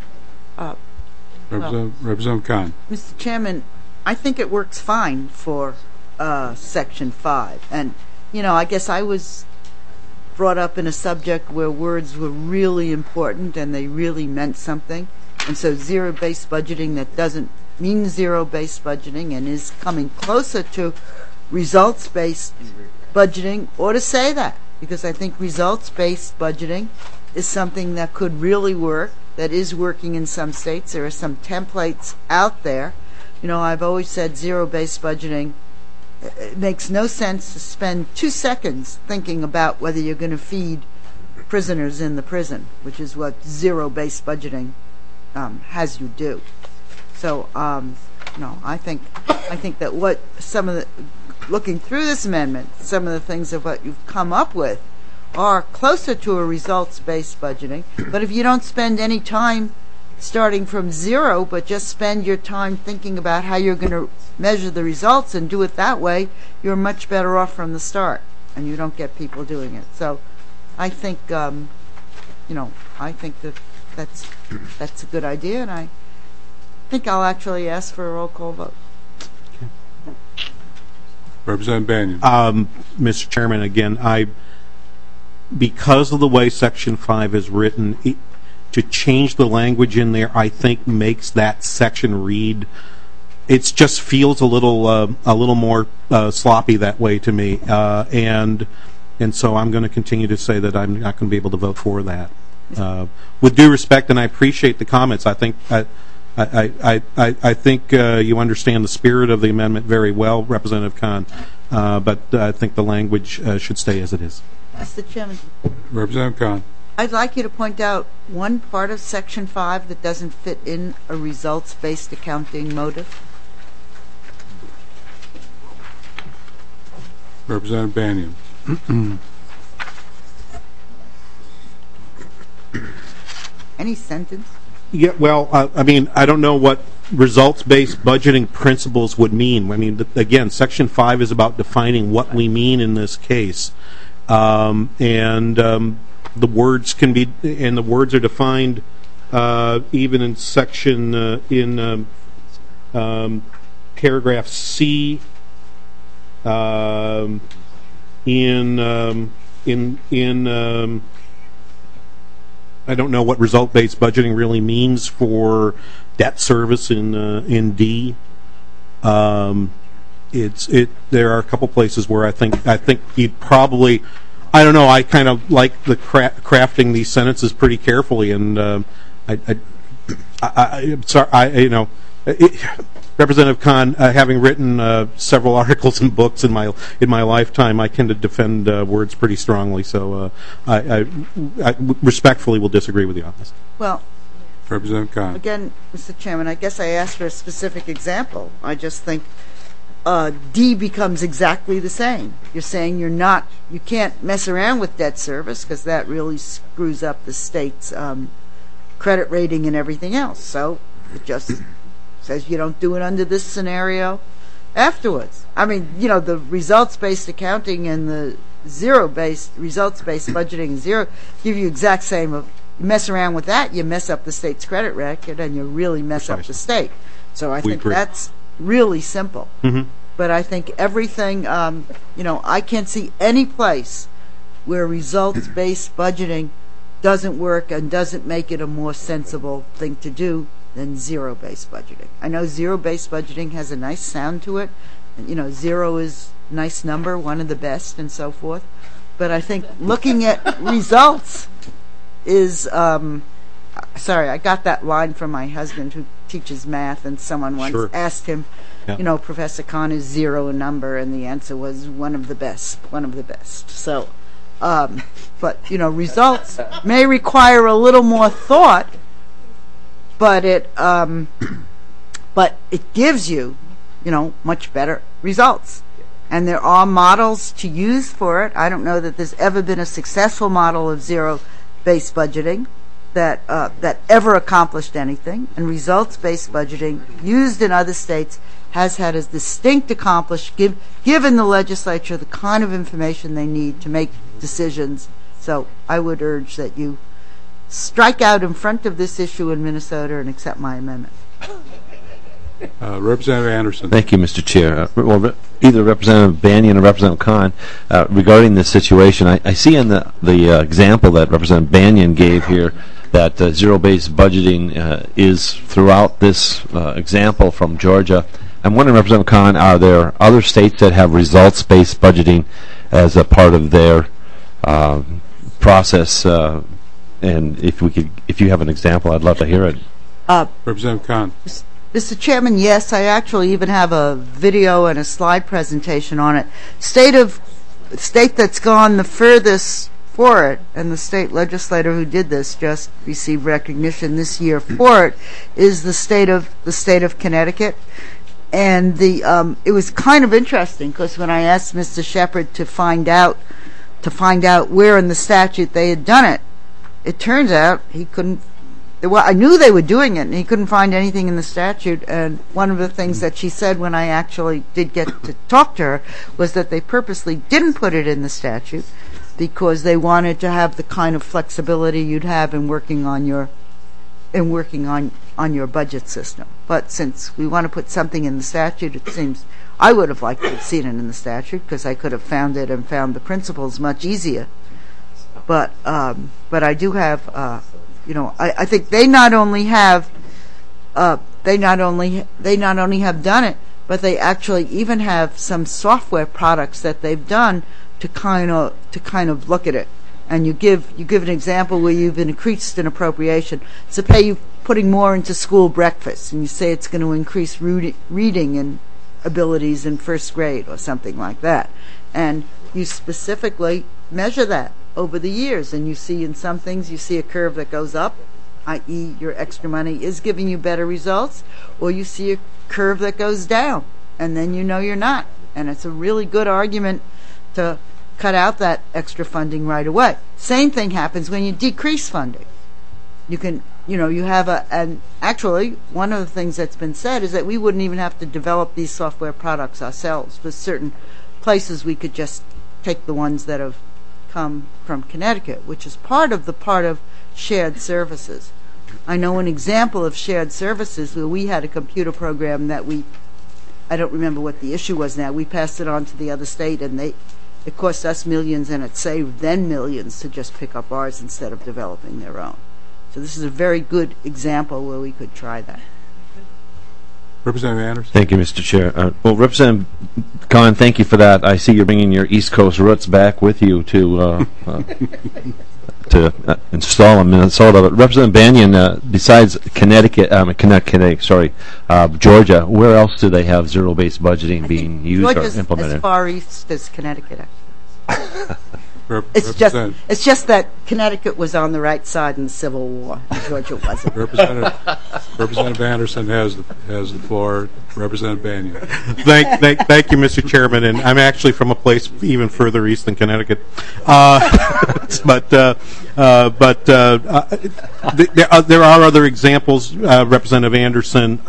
Representative Khan. Mr. Chairman, I think it works fine for Section 5, and I guess I was brought up in a subject where words were really important and they really meant something. And so zero-based budgeting that doesn't mean zero-based budgeting and is coming closer to results-based budgeting ought to say that, because I think results-based budgeting is something that could really work, that is working in some states. There are some templates out there. I've always said zero-based budgeting, it makes no sense to spend 2 seconds thinking about whether you're going to feed prisoners in the prison, which is what zero-based budgeting has you do. So, I think that what looking through this amendment, some of the things of what you've come up with are closer to a results-based budgeting. But if you don't spend any time starting from zero, but just spend your time thinking about how you're going to measure the results and do it that way, you're much better off from the start, and you don't get people doing it. So, I think, I think that's a good idea, and I think I'll actually ask for a roll call vote. Okay. Representative Banyan. Mr. Chairman, again, because of the way Section 5 is written, to change the language in there, I think makes that section read it just feels a little more sloppy that way to me, and so I'm going to continue to say that I'm not going to be able to vote for that. With due respect, and I appreciate the comments. I think I think you understand the spirit of the amendment very well, Representative Kahn, but I think the language should stay as it is. Mr. Chairman. Representative Kahn. I'd like you to point out one part of Section 5 that doesn't fit in a results-based accounting motive. Representative Bannion. Any sentence? Yeah, well, I mean, I don't know what results-based budgeting principles would mean. I mean, again, Section 5 is about defining what we mean in this case. The words can be, and the words are defined even in section, in paragraph C, I don't know what result-based budgeting really means for debt service in D. There are a couple places where I think you'd probably, I don't know. I kind of like the crafting these sentences pretty carefully, and I'm sorry. Representative Kahn, having written several articles and books in my lifetime, I tend to defend words pretty strongly. So I respectfully will disagree with you on this. Well, Representative Kahn. Again, Mr. Chairman, I guess I asked for a specific example. I just think D becomes exactly the same. You're saying you can't mess around with debt service because that really screws up the state's credit rating and everything else. So it just says you don't do it under this scenario afterwards. I mean, the results-based accounting and the results-based budgeting and zero give you exact same. You mess around with that, you mess up the state's credit record, and you really mess up the state. So I think that's really simple. Mm-hmm. But I think everything, I can't see any place where results-based budgeting doesn't work and doesn't make it a more sensible thing to do than zero-based budgeting. I know zero-based budgeting has a nice sound to it. Zero is a nice number, one of the best, and so forth. But I think looking at results is, sorry, I got that line from my husband who teaches math, and someone once asked him, Professor Kahn, is zero a number? And the answer was one of the best. So, but, results may require a little more thought, but it gives you, much better results. And there are models to use for it. I don't know that there's ever been a successful model of zero-based budgeting that ever accomplished anything. And results-based budgeting used in other states has had a distinct accomplishment, given the legislature the kind of information they need to make decisions. So I would urge that you strike out in front of this issue in Minnesota and accept my amendment. Representative Anderson. Thank you, Mr. Chair. Either Representative Bannion or Representative Kahn, regarding this situation, I see in the example that Representative Bannion gave here that zero-based budgeting is throughout this example from Georgia. I'm wondering, Representative Kahn, are there other states that have results-based budgeting as a part of their process? And if you have an example, I'd love to hear it. Representative Kahn. Mr. Chairman, yes, I actually even have a video and a slide presentation on it. State that's gone the furthest for it, and the state legislator who did this just received recognition this year for it, is the state of Connecticut. And it was kind of interesting because when I asked Mr. Shepard to find out where in the statute they had done it, it turns out he couldn't. Well, I knew they were doing it, and he couldn't find anything in the statute. And one of the things that she said when I actually did get to talk to her was that they purposely didn't put it in the statute because they wanted to have the kind of flexibility you'd have in working on your budget system. But since we want to put something in the statute, it seems I would have liked to have seen it in the statute because I could have found it and found the principles much easier. But I do have. I think they not only have they not only have done it, but they actually even have some software products that they've done to kind of look at it. And you give an example where you've increased an appropriation. Suppose you're putting more into school breakfast, and you say it's going to increase reading and abilities in first grade or something like that. And you specifically measure that over the years, and you see in some things you see a curve that goes up, i.e. your extra money is giving you better results, or you see a curve that goes down, and then you know you're not. And it's a really good argument to cut out that extra funding right away. Same thing happens when you decrease funding. You can, you have and actually one of the things that's been said is that we wouldn't even have to develop these software products ourselves. For certain places we could just take the ones that have come from Connecticut, which is part of shared services. I know an example of shared services where we had a computer program that I don't remember what the issue was now, we passed it on to the other state, and it cost us millions and it saved them millions to just pick up ours instead of developing their own. So this is a very good example where we could try that. Representative Anderson. Thank you, Mr. Chair. Well, Representative Kahn, thank you for that. I see you're bringing your East Coast roots back with you to install in Minnesota. But Representative Banyan, besides Georgia, where else do they have zero-based budgeting being used Georgia's or implemented? As far east as Connecticut. It's just that Connecticut was on the right side in the Civil War, and Georgia wasn't. Representative Anderson has the floor. Representative Banyan. Thank you, Mr. Chairman. And I'm actually from a place even further east than Connecticut. But there are other examples, Representative Anderson.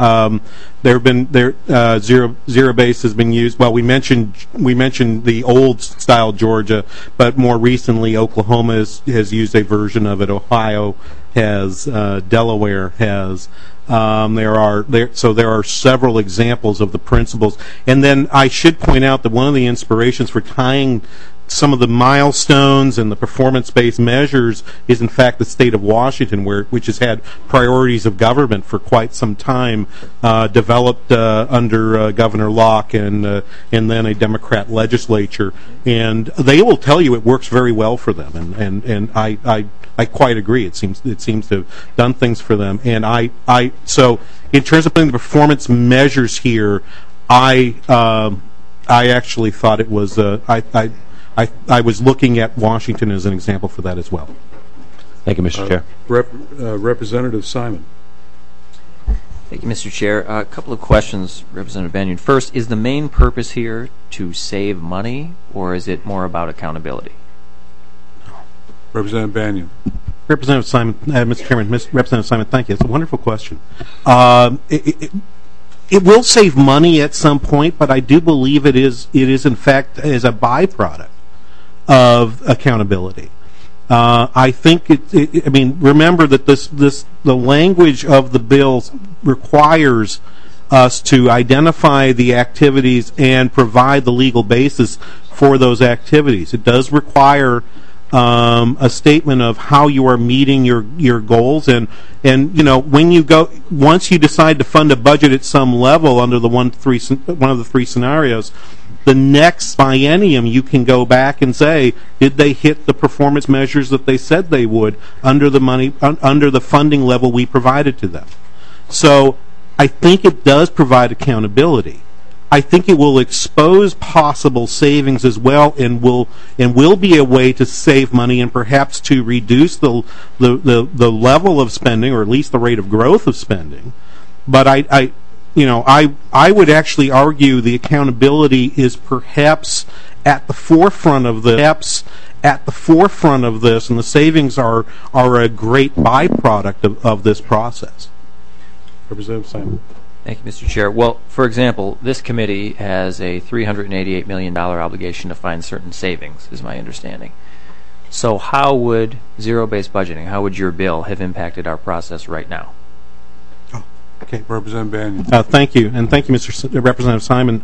Zero base has been used. Well, we mentioned the old style Georgia, but more recently Oklahoma has used a version of it. Ohio has, Delaware has. There are several examples of the principles. And then I should point out that one of the inspirations for tying some of the milestones and the performance-based measures is, in fact, the state of Washington, which has had priorities of government for quite some time, developed under Governor Locke and then a Democrat legislature, and they will tell you it works very well for them, and I quite agree. It seems to have done things for them, and so in terms of putting the performance measures here, I actually thought it was I was looking at Washington as an example for that as well. Thank you, Mr. Chair. Representative Simon. Thank you, Mr. Chair. A couple of questions, Representative Banyan. First, is the main purpose here to save money, or is it more about accountability? Representative Banyan. Representative Simon, Mr. Chairman, Representative Simon, thank you. It's a wonderful question. It will save money at some point, but I do believe it is in fact as a byproduct of accountability. I think remember that the language of the bill requires us to identify the activities and provide the legal basis for those activities. It does require a statement of how you are meeting your goals, and when you go, once you decide to fund a budget at some level under one of the three scenarios, the next biennium you can go back and say, did they hit the performance measures that they said they would under the funding level we provided to them? So I think it does provide accountability. I think it will expose possible savings as well, and will be a way to save money and perhaps to reduce the level of spending, or at least the rate of growth of spending. But I would actually argue the accountability is perhaps at the forefront of this, and the savings are a great byproduct of this process. Representative Simon. Thank you, Mr. Chair. Well, for example, this committee has a $388 million obligation to find certain savings, is my understanding. So how would zero-based budgeting, how would your bill have impacted our process right now? Okay, Representative Banyan. Thank you, and thank you, Representative Simon.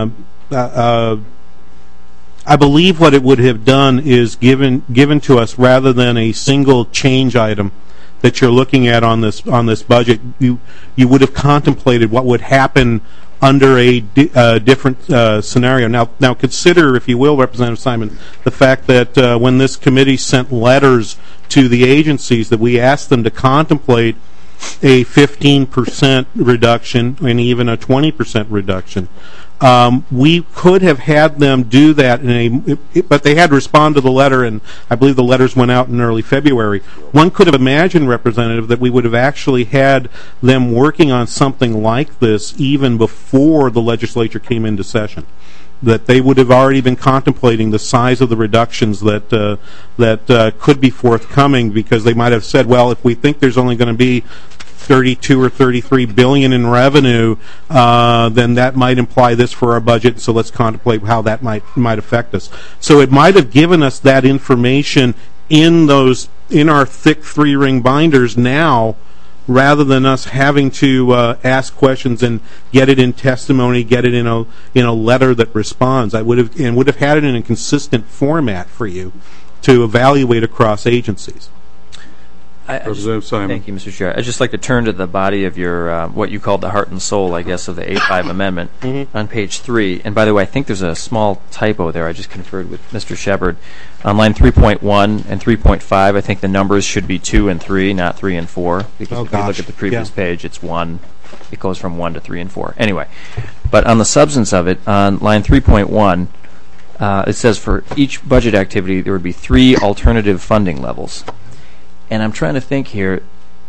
I believe what it would have done is given to us, rather than a single change item that you're looking at on this budget, you would have contemplated what would happen under a different scenario. Now consider, if you will, Representative Simon, the fact that when this committee sent letters to the agencies, that we asked them to contemplate a 15% reduction and even a 20% reduction. We could have had them do that but they had to respond to the letter, and I believe the letters went out in early February. One could have imagined, Representative, that we would have actually had them working on something like this even before the legislature came into session. That they would have already been contemplating the size of the reductions that could be forthcoming, because they might have said, well, if we think there's only going to be 32 or 33 billion in revenue, then that might imply this for our budget, so let's contemplate how that might affect us. So it might have given us that information in our thick 3-ring binders now, rather than us having to ask questions and get it in testimony, get it in a letter that responds. I would have had it in a consistent format for you to evaluate across agencies. Representative Simon. Thank you, Mr. Chair. I'd just like to turn to the body of your what you called the heart and soul, I guess, of the A5 amendment on page 3. And by the way, I think there's a small typo there. I just conferred with Mr. Shepard. On line 3.1 and 3.5, I think the numbers should be 2 and 3, not 3 and 4. Because if you look at the previous page, it's 1. It goes from 1 to 3 and 4. Anyway, but on the substance of it, on line 3.1, it says for each budget activity there would be 3 alternative funding levels. And I'm trying to think here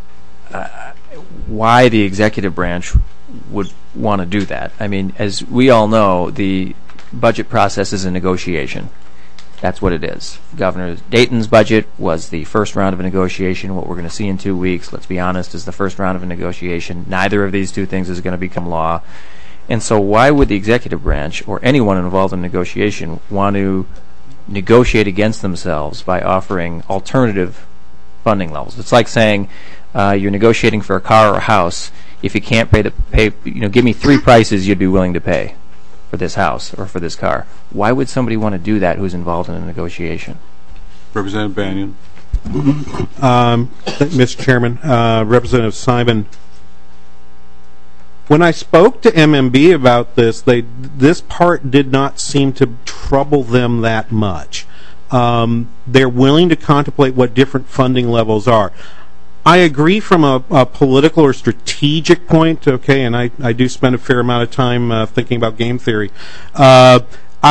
why the executive branch would want to do that. I mean, as we all know, the budget process is a negotiation. That's what it is. Governor Dayton's budget was the first round of a negotiation. What we're going to see in 2 weeks, let's be honest, is the first round of a negotiation. Neither of these two things is going to become law. And so why would the executive branch or anyone involved in negotiation want to negotiate against themselves by offering alternative funding levels? It's like saying you're negotiating for a car or a house. If you can't give me 3 prices you'd be willing to pay for this house or for this car. Why would somebody want to do that who's involved in a negotiation? Representative Bannion. Mr. Chairman, Representative Simon, when I spoke to MMB about this, this part did not seem to trouble them that much. They're willing to contemplate what different funding levels are. I agree from a political or strategic point, okay, and I do spend a fair amount of time thinking about game theory. I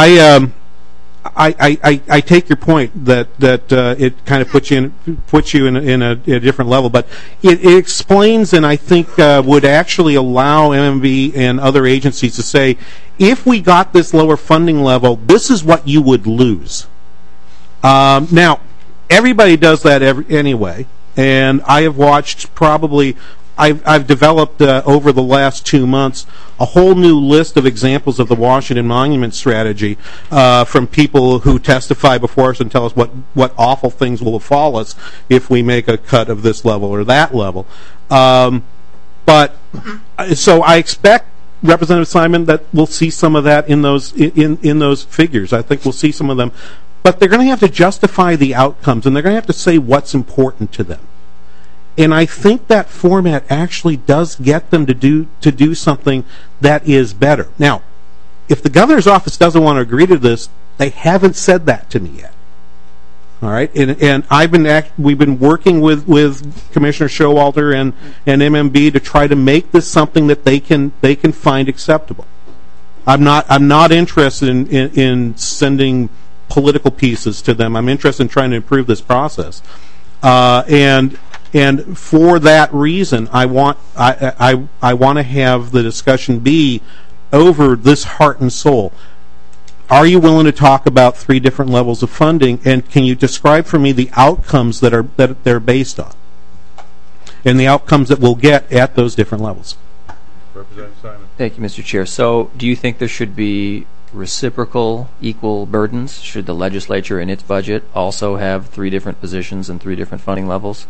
take your point that it kind of puts you in a different level, but it explains, and I think would actually allow MMB and other agencies to say, if we got this lower funding level, this is what you would lose. Now, everybody does that anyway, and I have watched I've developed over the last 2 months a whole new list of examples of the Washington Monument Strategy from people who testify before us and tell us what awful things will befall us if we make a cut of this level or that level. But so I expect, Representative Simon, that we'll see some of that in those figures. I think we'll see some of them. But they're going to have to justify the outcomes, and they're going to have to say what's important to them. And I think that format actually does get them to do something that is better. Now, if the governor's office doesn't want to agree to this, they haven't said that to me yet. All right, and we've been working with Commissioner Showalter and MMB to try to make this something that they can find acceptable. I'm not interested in sending political pieces to them. I'm interested in trying to improve this process, and for that reason, I want to have the discussion be over this heart and soul. Are you willing to talk about 3 different levels of funding, and can you describe for me the outcomes that they're based on, and the outcomes that we'll get at those different levels? Representative Simon. Thank you, Mr. Chair. So, do you think there should be reciprocal, equal burdens? Should the legislature in its budget also have 3 different positions and 3 different funding levels?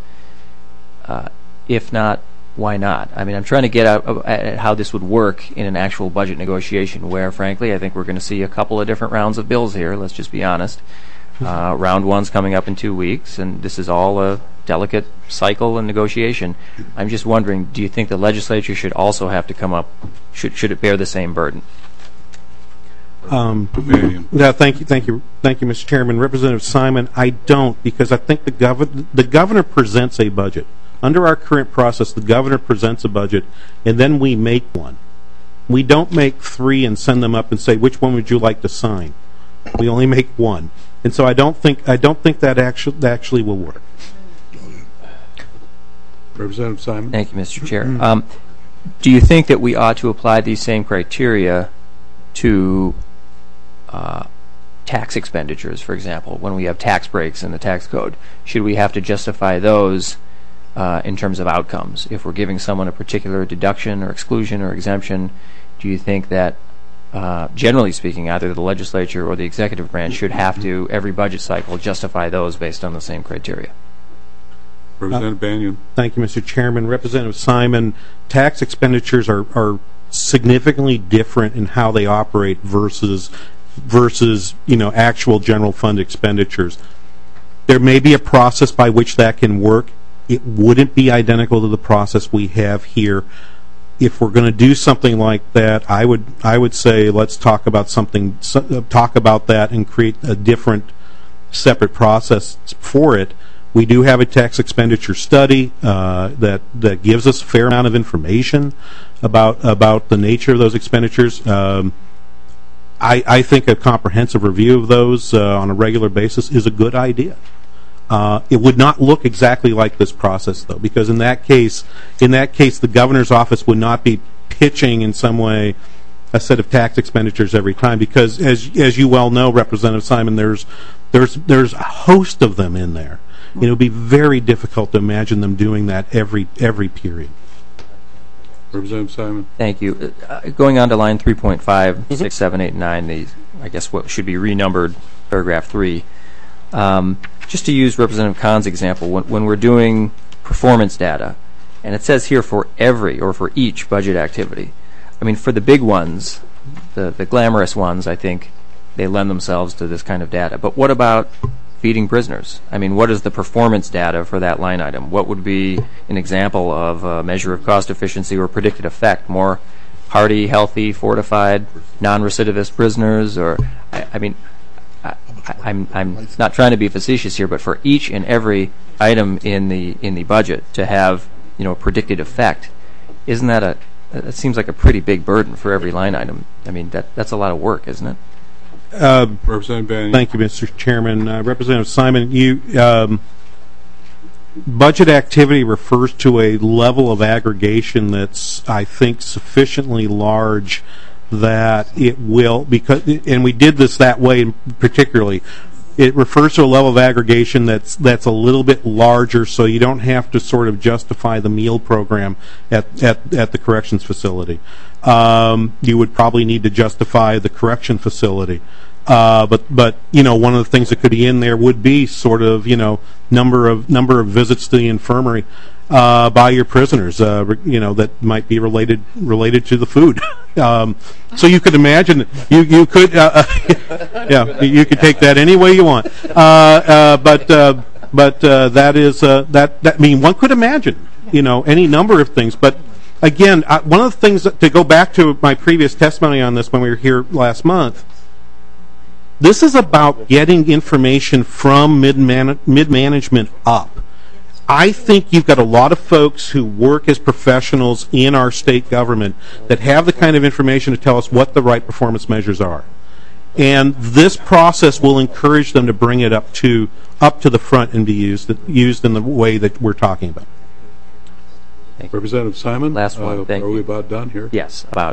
If not, why not? I mean, I'm trying to get at how this would work in an actual budget negotiation where, frankly, I think we're going to see a couple of different rounds of bills here, let's just be honest. Round one's coming up in 2 weeks, and this is all a delicate cycle and negotiation. I'm just wondering, do you think the legislature should also have to come up, should it bear the same burden? Yeah, thank you, Mr. Chairman. Representative Simon, I don't, because I think the governor presents a budget. Under our current process, the governor presents a budget, and then we make one. We don't make 3 and send them up and say, which one would you like to sign? We only make one, and so I don't think that actually will work. Representative Simon. Thank you, Mr. Chair. Do you think that we ought to apply these same criteria to tax expenditures, for example, when we have tax breaks in the tax code? Should we have to justify those in terms of outcomes? If we're giving someone a particular deduction or exclusion or exemption, do you think that, generally speaking, either the legislature or the executive branch should have to, every budget cycle, justify those based on the same criteria? Representative Banyan. Thank you, Mr. Chairman. Representative Simon, tax expenditures are significantly different in how they operate versus actual general fund expenditures. There may be a process by which that can work. It wouldn't be identical to the process we have here. If we're going to do something like that, I would say let's talk about that and create a different, separate process for it. We do have a tax expenditure study that gives us a fair amount of information about the nature of those expenditures. I think a comprehensive review of those on a regular basis is a good idea. It would not look exactly like this process, though, because in that case, the governor's office would not be pitching in some way a set of tax expenditures every time, because as you well know, Representative Simon, there's a host of them in there. It would be very difficult to imagine them doing that every period. Representative Simon. Thank you. Going on to line 3.5, 6, 7, 8, 9, I guess what should be renumbered paragraph 3. Just to use Representative Kahn's example, when we're doing performance data, and it says here for every or for each budget activity. I mean, for the big ones, the glamorous ones, I think they lend themselves to this kind of data. But what about feeding prisoners? I mean, what is the performance data for that line item? What would be an example of a measure of cost efficiency or predicted effect? More hardy, healthy, fortified, non-recidivist prisoners? Or, I'm not trying to be facetious here, but for each and every item in the budget to have a predicted effect, isn't that it seems like a pretty big burden for every line item? I mean, that's a lot of work, isn't it? Representative Banyan. Thank you, Mr. Chairman. Representative Simon, budget activity refers to a level of aggregation that's, I think, sufficiently large that it will, and we did this that way particularly. It refers to a level of aggregation that's a little bit larger, so you don't have to sort of justify the meal program at the corrections facility. You would probably need to justify the correction facility. But one of the things that could be in there would be sort of number of visits to the infirmary by your prisoners, that might be related to the food. So you could imagine you could you could take that any way you want. But that is one could imagine any number of things. But again, one of the things to go back to my previous testimony on this when we were here last month. This is about getting information from mid-management up. I think you've got a lot of folks who work as professionals in our state government that have the kind of information to tell us what the right performance measures are. And this process will encourage them to bring it up to the front and be used in the way that we're talking about. Representative Simon, last one. Thank you. Are we about done here? Yes, about.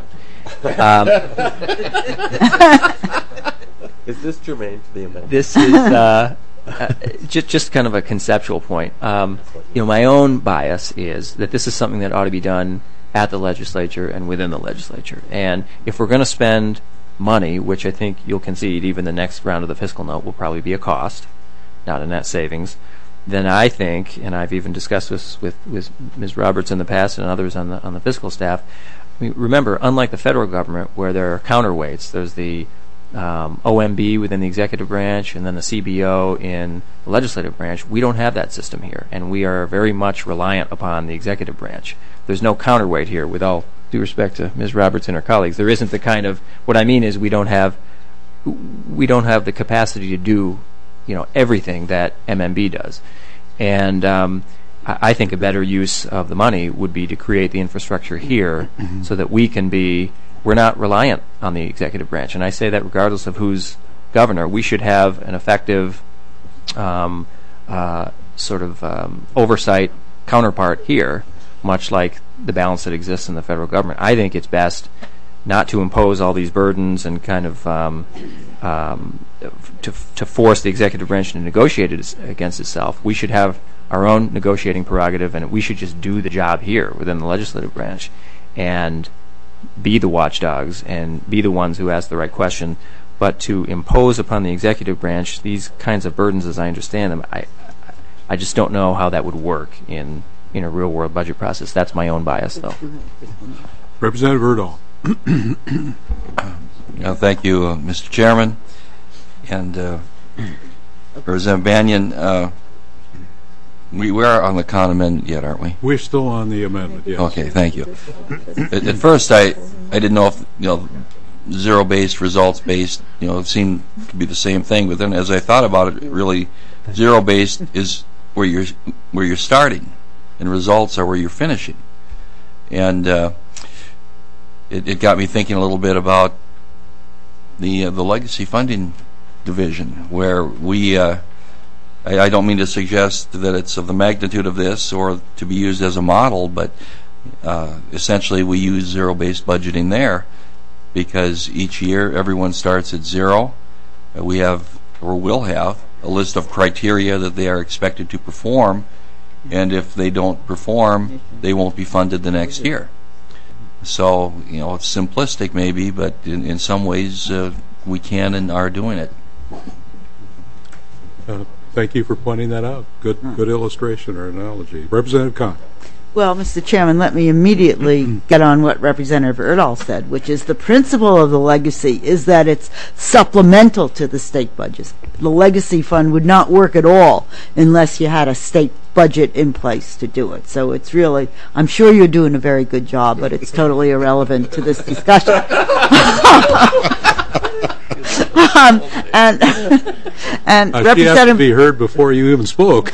Is this germane to the amendment? This is just kind of a conceptual point. My own bias is that this is something that ought to be done at the legislature and within the legislature. And if we're going to spend money, which I think you'll concede even the next round of the fiscal note will probably be a cost, not a net savings, then I think, and I've even discussed this with Ms. Roberts in the past and others on the fiscal staff. I mean, remember, unlike the federal government, where there are counterweights, there's the OMB within the executive branch and then the CBO in the legislative branch. We don't have that system here, and we are very much reliant upon the executive branch. There's no counterweight here, with all due respect to Ms. Roberts and her colleagues. There isn't the kind of, what I mean is we don't have the capacity to do everything that MMB does. And I think a better use of the money would be to create the infrastructure here so that we're not reliant on the executive branch. And I say that regardless of who's governor, we should have an effective oversight counterpart here, much like the balance that exists in the federal government. I think it's best not to impose all these burdens and kind of to force the executive branch to negotiate it against itself. We should have our own negotiating prerogative, and we should just do the job here within the legislative branch and be the watchdogs and be the ones who ask the right question. But to impose upon the executive branch these kinds of burdens, as I understand them, I just don't know how that would work in a real-world budget process. That's my own bias, though. Representative Erdahl. Thank you, Mr. Chairman. And Representative Banyan, we are on the Kahn amendment yet, aren't we? We're still on the amendment, yes. Okay, thank you. At first, I didn't know if zero-based, results-based, seemed to be the same thing. But then, as I thought about it, really, zero-based is where you're starting, and results are where you're finishing. And it got me thinking a little bit about the legacy funding division, where we. I don't mean to suggest that it's of the magnitude of this or to be used as a model, but essentially we use zero-based budgeting there because each year everyone starts at zero. We have, or will have, a list of criteria that they are expected to perform, and if they don't perform, they won't be funded the next year. So, it's simplistic maybe, but in some ways we can and are doing it. Thank you for pointing that out. Good illustration or analogy. Representative Kahn. Well, Mr. Chairman, let me immediately get on what Representative Erdahl said, which is the principle of the legacy is that it's supplemental to the state budgets. The legacy fund would not work at all unless you had a state budget in place to do it. So it's really, I'm sure you're doing a very good job, but it's totally irrelevant to this discussion. And she has to be heard before you even spoke.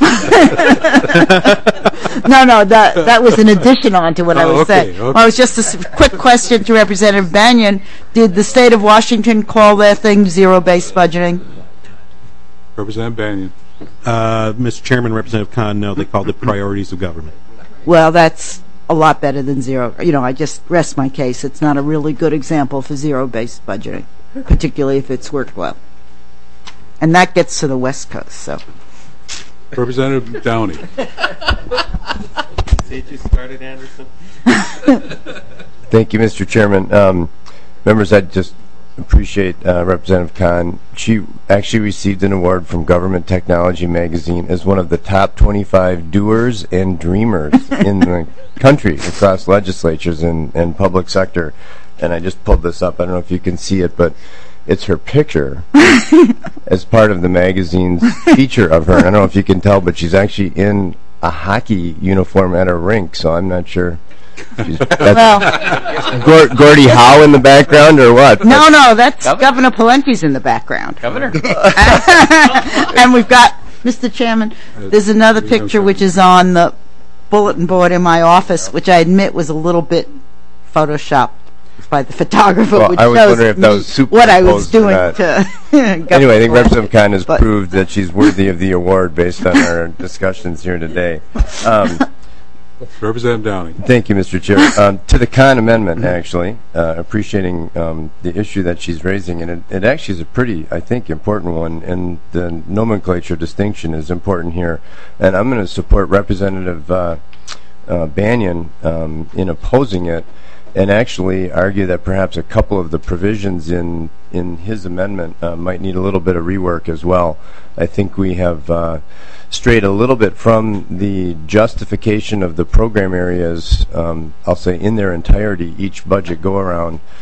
No, that was an addition on to what I was saying. Okay. Well, it was just a quick question to Representative Banyan. Did the state of Washington call their thing zero-based budgeting? Representative Banyan. Mr. Chairman, Representative Kahn, no, they called it priorities of government. Well, that's a lot better than zero. I just rest my case. It's not a really good example for zero-based budgeting, particularly if it's worked well. And that gets to the West Coast, so. Representative Downey. See, you started, Anderson. Thank you, Mr. Chairman. Members, I just appreciate Representative Kahn. She actually received an award from Government Technology Magazine as one of the top 25 doers and dreamers in the country across legislatures and public sector. And I just pulled this up. I don't know if you can see it, but it's her picture as part of the magazine's feature of her. And I don't know if you can tell, but she's actually in a hockey uniform at a rink, so I'm not sure. That's Gordie Howe in the background or what? No, that's Governor Palenqui's in the background. Governor. And we've got, Mr. Chairman, there's another picture which is on the bulletin board in my office, which I admit was a little bit photoshopped by the photographer, well, which I was shows wondering if that was what I was doing to anyway, I think Representative Kahn has proved that she's worthy of the award based on our discussions here today. Representative Downey. Thank you, Mr. Chair. To the Kahn amendment, actually, appreciating the issue that she's raising, and it actually is a pretty, I think, important one, and the nomenclature distinction is important here. And I'm going to support Representative Banyan in opposing it, and actually argue that perhaps a couple of the provisions in his amendment might need a little bit of rework as well. I think we have strayed a little bit from the justification of the program areas, I'll say in their entirety, each budget go-around,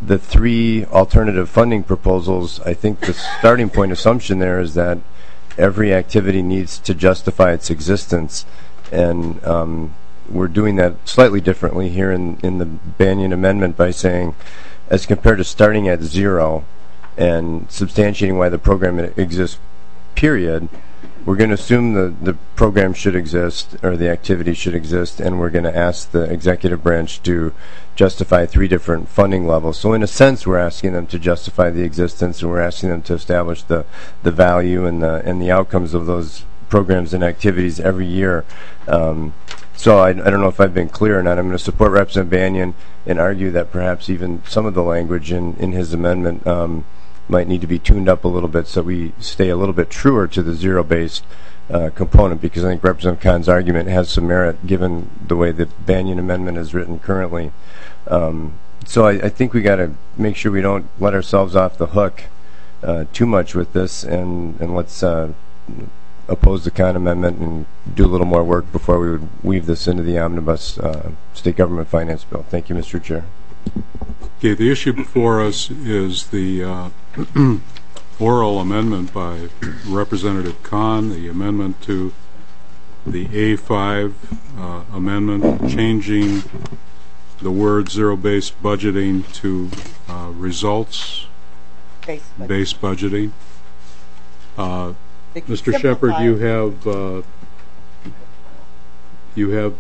the three alternative funding proposals, I think the starting point assumption there is that every activity needs to justify its existence, and we're doing that slightly differently here in the Banyan Amendment by saying, as compared to starting at zero and substantiating why the program exists, period, we're going to assume the program should exist, or the activity should exist, and we're going to ask the executive branch to justify three different funding levels. So in a sense, we're asking them to justify the existence, and we're asking them to establish the value and the outcomes of those programs and activities every year. So I don't know if I've been clear or not. I'm going to support Representative Banyan and argue that perhaps even some of the language in his amendment might need to be tuned up a little bit so we stay a little bit truer to the zero-based component, because I think Representative Kahn's argument has some merit given the way the Banyan Amendment is written currently. So I think we got to make sure we don't let ourselves off the hook too much with this, and let's oppose the Kahn Amendment and do a little more work before we would weave this into the omnibus state government finance bill. Thank you, Mr. Chair. Okay, the issue before us is the oral amendment by Representative Kahn, the amendment to the A5 amendment, changing the word zero-based budgeting to results-based budgeting. Mr. Shepard, you have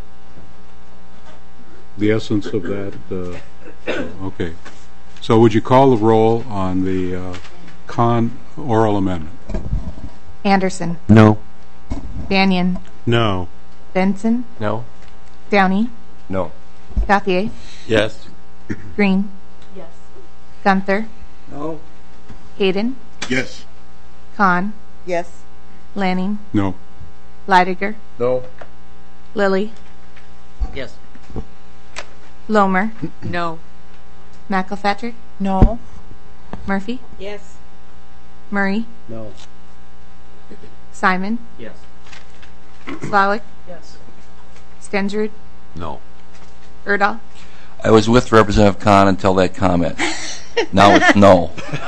the essence of that. Okay. So would you call the roll on the Kahn oral amendment? Anderson. No. Banyan. No. Benson. No. Downey. No. Gauthier. Yes. Green. Yes. Gunther. No. Hayden. Yes. Kahn. Yes. Lanning. No. Leidiger. No. Lilly. Yes. Lomer. No. McElpatrick. No. Murphy. Yes. Murray. No. Simon. Yes. Slawick. Yes. Stensrud. No. Erdahl. I was with Representative Kahn until that comment. Now it's no.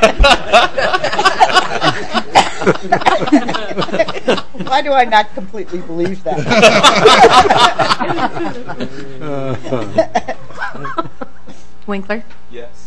Why do I not completely believe that? Winkler. Yes.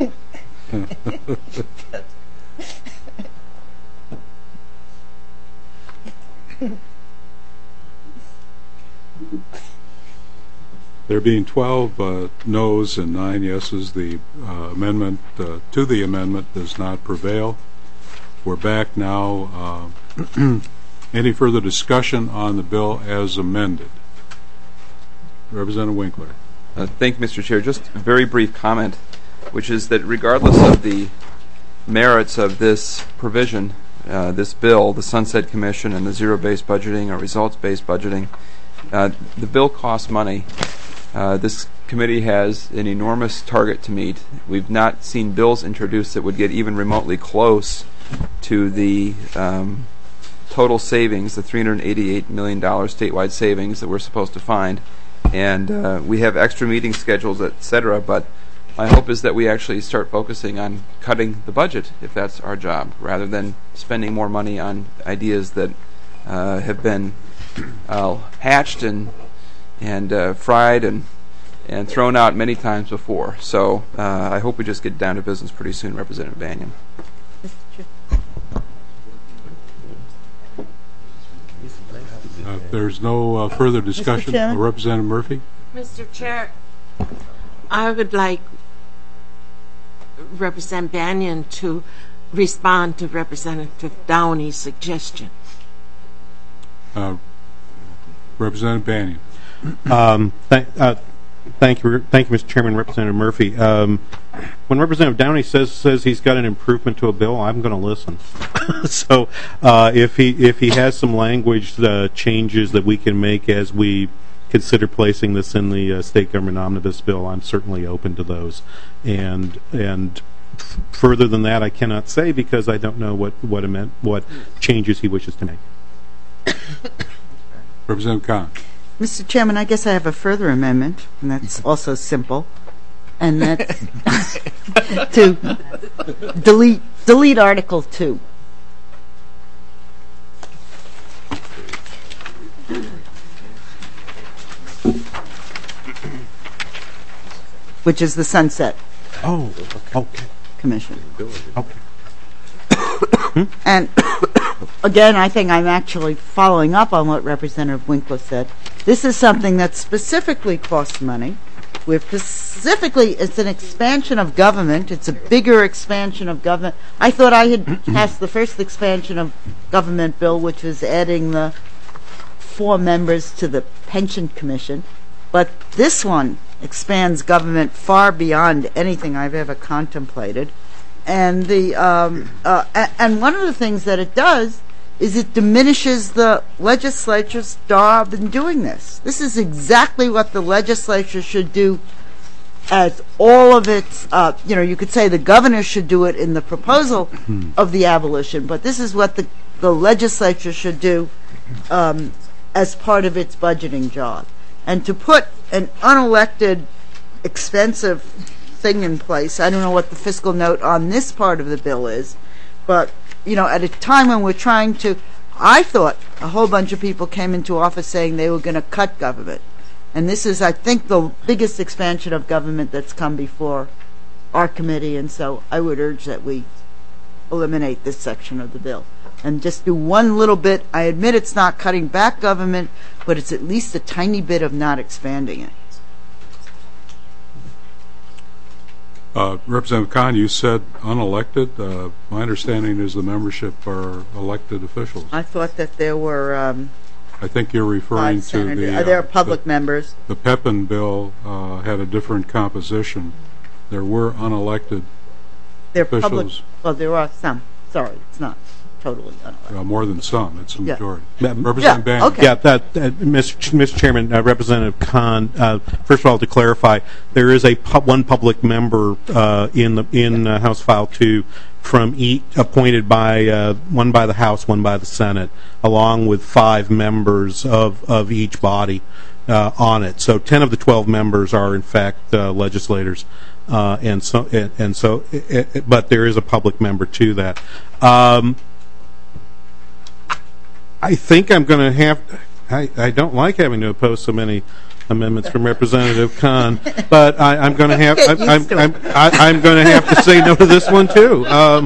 There being 12 noes and 9 yeses, the amendment to the amendment does not prevail. We're back now. Any further discussion on the bill as amended? Representative Winkler. Thank you, Mr. Chair. Just a very brief comment, which is that regardless of the merits of this provision, this bill, the Sunset Commission and the zero-based budgeting or results-based budgeting, the bill costs money. This committee has an enormous target to meet. We've not seen bills introduced that would get even remotely close to the total savings, the $388 million statewide savings that we're supposed to find. And we have extra meeting schedules, etc., but my hope is that we actually start focusing on cutting the budget, if that's our job, rather than spending more money on ideas that have been hatched and fried and thrown out many times before. So I hope we just get down to business pretty soon, Representative Banyan. If there's no further discussion, Representative Murphy. Mr. Chair, I would like Representative Banyan to respond to Representative Downey's suggestion. Representative Banyan. Thank you, Mr. Chairman. Representative Murphy. When Representative Downey says he's got an improvement to a bill, I'm going to listen. So if he has some language changes that we can make as we consider placing this in the state government omnibus bill, I'm certainly open to those. And further than that, I cannot say because I don't know what changes he wishes to make. Representative Kahn. Mr. Chairman, I guess I have a further amendment, and that's also simple. and that's to delete Article 2. Which is the Sunset Commission. Okay. And again, I think I'm actually following up on what Representative Winkler said. This is something that specifically costs money. It's an expansion of government. It's a bigger expansion of government. I thought I had passed the first expansion of government bill, which was adding the 4 members to the Pension Commission. But this one expands government far beyond anything I've ever contemplated. And and one of the things that it does is it diminishes the legislature's job in doing this. This is exactly what the legislature should do as all of its, you could say the governor should do it in the proposal of the abolition, but this is what the legislature should do as part of its budgeting job. And to put an unelected, expensive thing in place, I don't know what the fiscal note on this part of the bill is, but at a time when we're trying to, I thought a whole bunch of people came into office saying they were going to cut government. And this is, I think, the biggest expansion of government that's come before our committee, and so I would urge that we eliminate this section of the bill and just do one little bit. I admit it's not cutting back government, but it's at least a tiny bit of not expanding it. Representative Khan, you said unelected. My understanding is the membership are elected officials. I thought that there were I think you're referring to they're public members. The Pepin bill had a different composition. There were unelected officials. Public, well, there are some. Sorry, it's not totally unelected. More than some. It's a majority. Representative Bannon. Okay. Yeah, Mr. Chairman, Representative Khan, first of all, to clarify, there is one public member in House File 2 from each, appointed by one by the House, one by the Senate, along with 5 members of each body on it. So 10 of the 12 members are in fact legislators, but there is a public member to that. I think I'm going to have. I don't like having to oppose so many amendments from Representative Khan, but I'm going to have. I'm going to have to say no to this one too.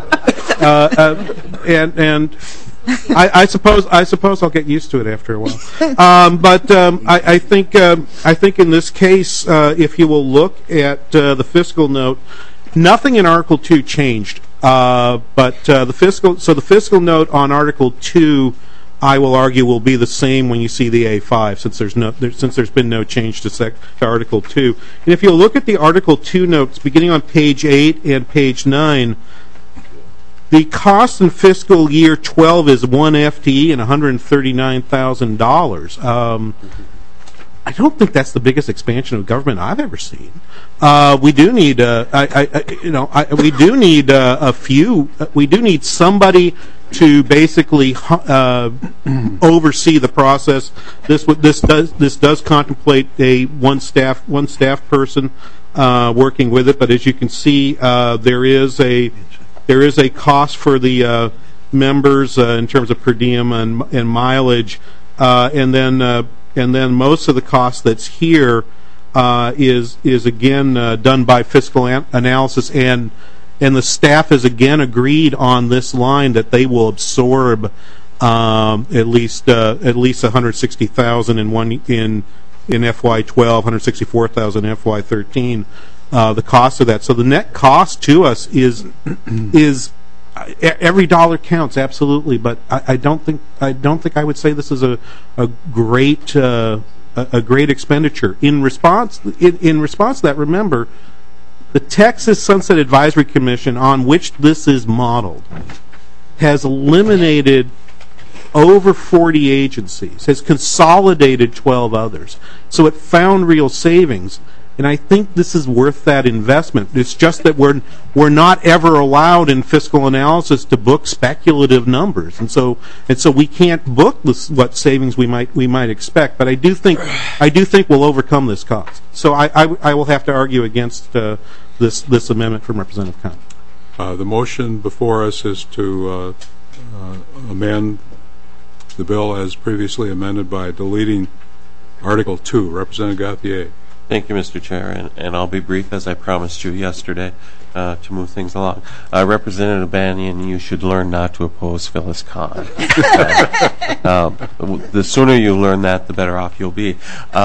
And I suppose I'll get used to it after a while. But I think in this case, if you will look at the fiscal note, nothing in Article 2 changed. But the fiscal note on Article 2, I will argue, will be the same when you see the A5, since there's been no change to Article 2. And if you look at the Article 2 notes, beginning on page 8 and page 9, the cost in fiscal year 12 is 1 FTE and $139,000. I don't think that's the biggest expansion of government I've ever seen. We do need, we do need somebody to basically oversee the process. This does contemplate one staff person working with it, but as you can see, there is a cost for the members in terms of per diem and mileage, and then most of the cost that's here is again done by fiscal analysis, and the staff has again agreed on this line that they will absorb at least $160,000 in FY12, $164,000 in FY13. The cost of that. So the net cost to us is every dollar counts, absolutely. But I don't think I would say this is a great expenditure. In response to that, remember, the Texas Sunset Advisory Commission, on which this is modeled, has eliminated over 40 agencies, has consolidated 12 others. So it found real savings. And I think this is worth that investment. It's just that we're not ever allowed in fiscal analysis to book speculative numbers, and so we can't book what savings we might expect. But I do think we'll overcome this cost. So I will have to argue against this amendment from Representative Kahn. The motion before us is to amend the bill as previously amended by deleting Article 2. Representative Gauthier. Thank you, Mr. Chair, and I'll be brief as I promised you yesterday to move things along. Representative Banyan, you should learn not to oppose Phyllis Kahn. The sooner you learn that, the better off you'll be.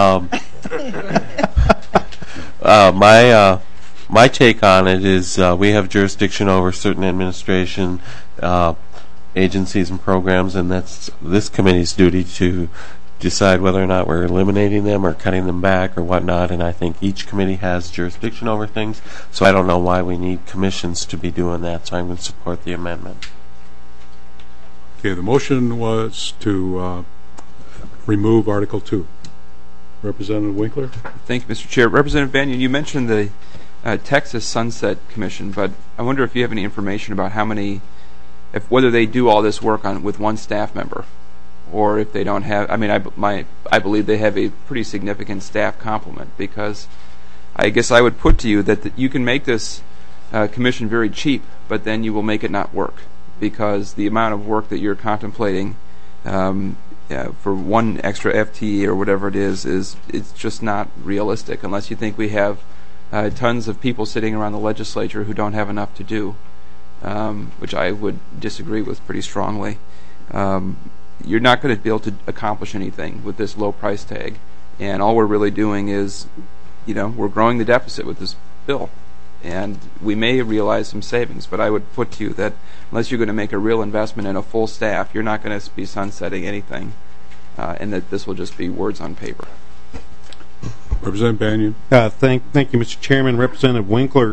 My take on it is we have jurisdiction over certain administration agencies and programs, and that's this committee's duty to decide whether or not we're eliminating them or cutting them back or whatnot, and I think each committee has jurisdiction over things, so I don't know why we need commissions to be doing that, so I'm going to support the amendment. Okay, the motion was to remove Article 2. Representative Winkler? Thank you, Mr. Chair. Representative Banyan, you mentioned the Texas Sunset Commission, but I wonder if you have any information about how many, whether they do all this work with one staff member, or if they don't have. I mean, I believe they have a pretty significant staff complement, because I guess I would put to you that you can make this commission very cheap, but then you will make it not work, because the amount of work that you're contemplating for one extra FTE or whatever it is it's just not realistic, unless you think we have tons of people sitting around the legislature who don't have enough to do, which I would disagree with pretty strongly. You're not going to be able to accomplish anything with this low price tag, and all we're really doing is, we're growing the deficit with this bill, and we may realize some savings, but I would put to you that unless you're going to make a real investment in a full staff, you're not going to be sunsetting anything, and that this will just be words on paper. Representative Banyan. Thank you, Mr. Chairman. Representative Winkler.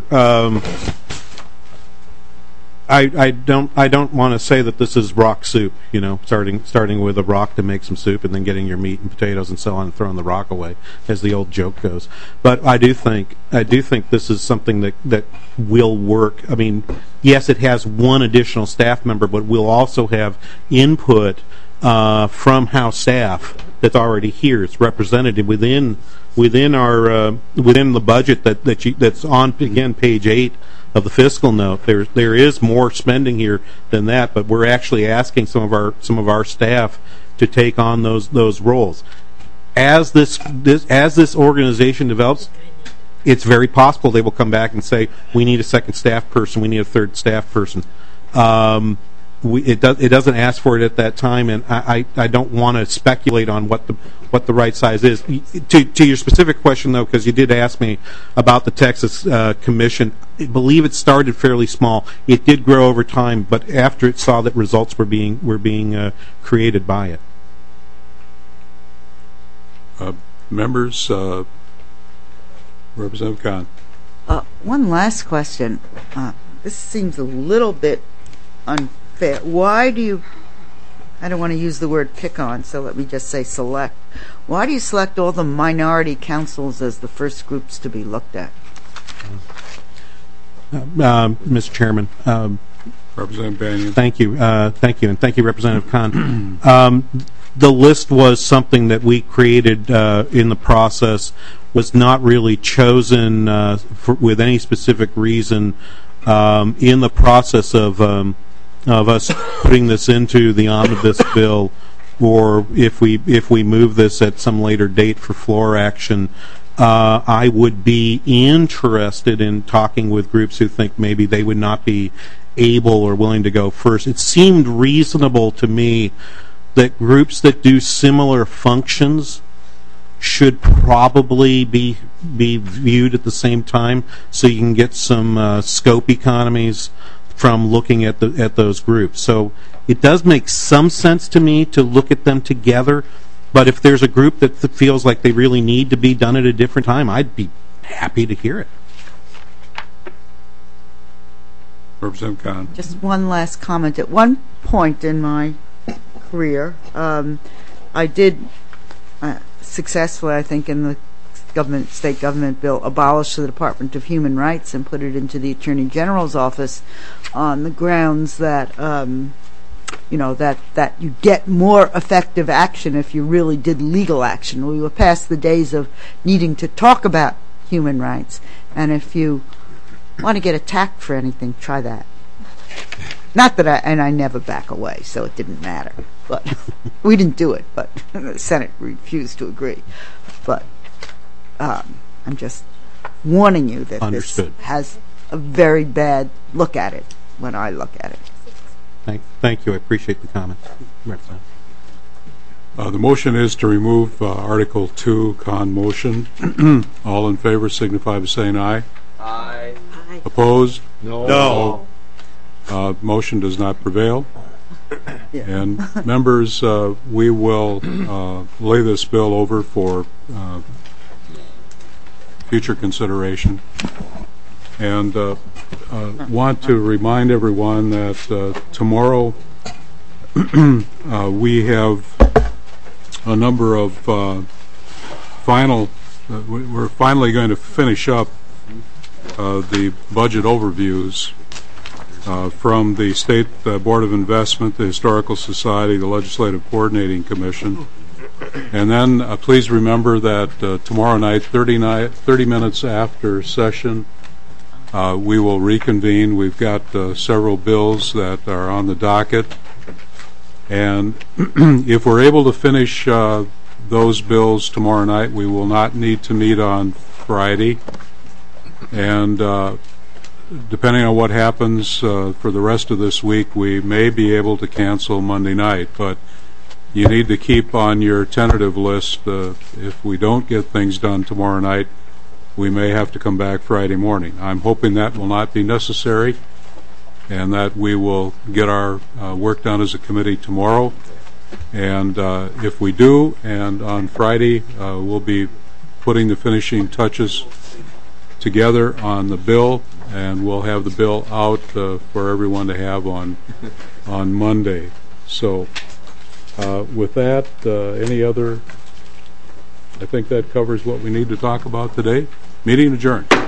I don't want to say that this is rock soup, starting with a rock to make some soup and then getting your meat and potatoes and so on and throwing the rock away, as the old joke goes. But I do think this is something that will work. I mean, yes, it has one additional staff member, but we'll also have input from House staff that's already here. It's represented within the budget that's on, again, page 8 of the fiscal note. There is more spending here than that, but we're actually asking some of our staff to take on those roles. As this organization develops, it's very possible they will come back and say, we need a second staff person, we need a third staff person. It doesn't ask for it at that time, and I don't want to speculate on what the right size is. To your specific question, though, because you did ask me about the Texas Commission, I believe it started fairly small. It did grow over time, but after it saw that results were being created by it. Members, Representative Kahn. One last question. This seems a little bit unfair. Why do you, I don't want to use the word pick on, so let me just say select. Why do you select all the minority councils as the first groups to be looked at? Mr. Chairman. Representative Banyan. Thank you, and thank you, Representative Kahn. The list was something that we created in the process, was not really chosen with any specific reason in the process of us putting this into the omnibus bill, or if we move this at some later date for floor action. I would be interested in talking with groups who think maybe they would not be able or willing to go first. It seemed reasonable to me that groups that do similar functions should probably be viewed at the same time, so you can get some scope economies from looking at those groups. So it does make some sense to me to look at them together. But if there's a group that feels like they really need to be done at a different time, I'd be happy to hear it. Representative Kahn. Just one last comment. At one point in my career, I did successfully, I think, in state government bill abolished the Department of Human Rights and put it into the Attorney General's office on the grounds that that you get more effective action if you really did legal action. We were past the days of needing to talk about human rights, and if you want to get attacked for anything, try that. Not that I never back away, so it didn't matter. But we didn't do it, but the Senate refused to agree. But I'm just warning you that Understood. This has a very bad look at it when I look at it. Thank you. I appreciate the comment. The motion is to remove Article 2, con motion. All in favor signify by saying aye. Aye. Opposed? No. Motion does not prevail. And members, we will lay this bill over for future consideration. And want to remind everyone that tomorrow we have a number of we're finally going to finish up the budget overviews from the State Board of Investment, the Historical Society, the Legislative Coordinating Commission. And then please remember that tomorrow night, 30 minutes after session, we will reconvene. We've got several bills that are on the docket. And if we're able to finish those bills tomorrow night, we will not need to meet on Friday. And depending on what happens for the rest of this week, we may be able to cancel Monday night. But you need to keep on your tentative list. If we don't get things done tomorrow night, we may have to come back Friday morning. I'm hoping that will not be necessary and that we will get our work done as a committee tomorrow. And if we do, and on Friday, we'll be putting the finishing touches together on the bill, and we'll have the bill out for everyone to have on Monday. So with that, any other? I think that covers what we need to talk about today. Meeting adjourned.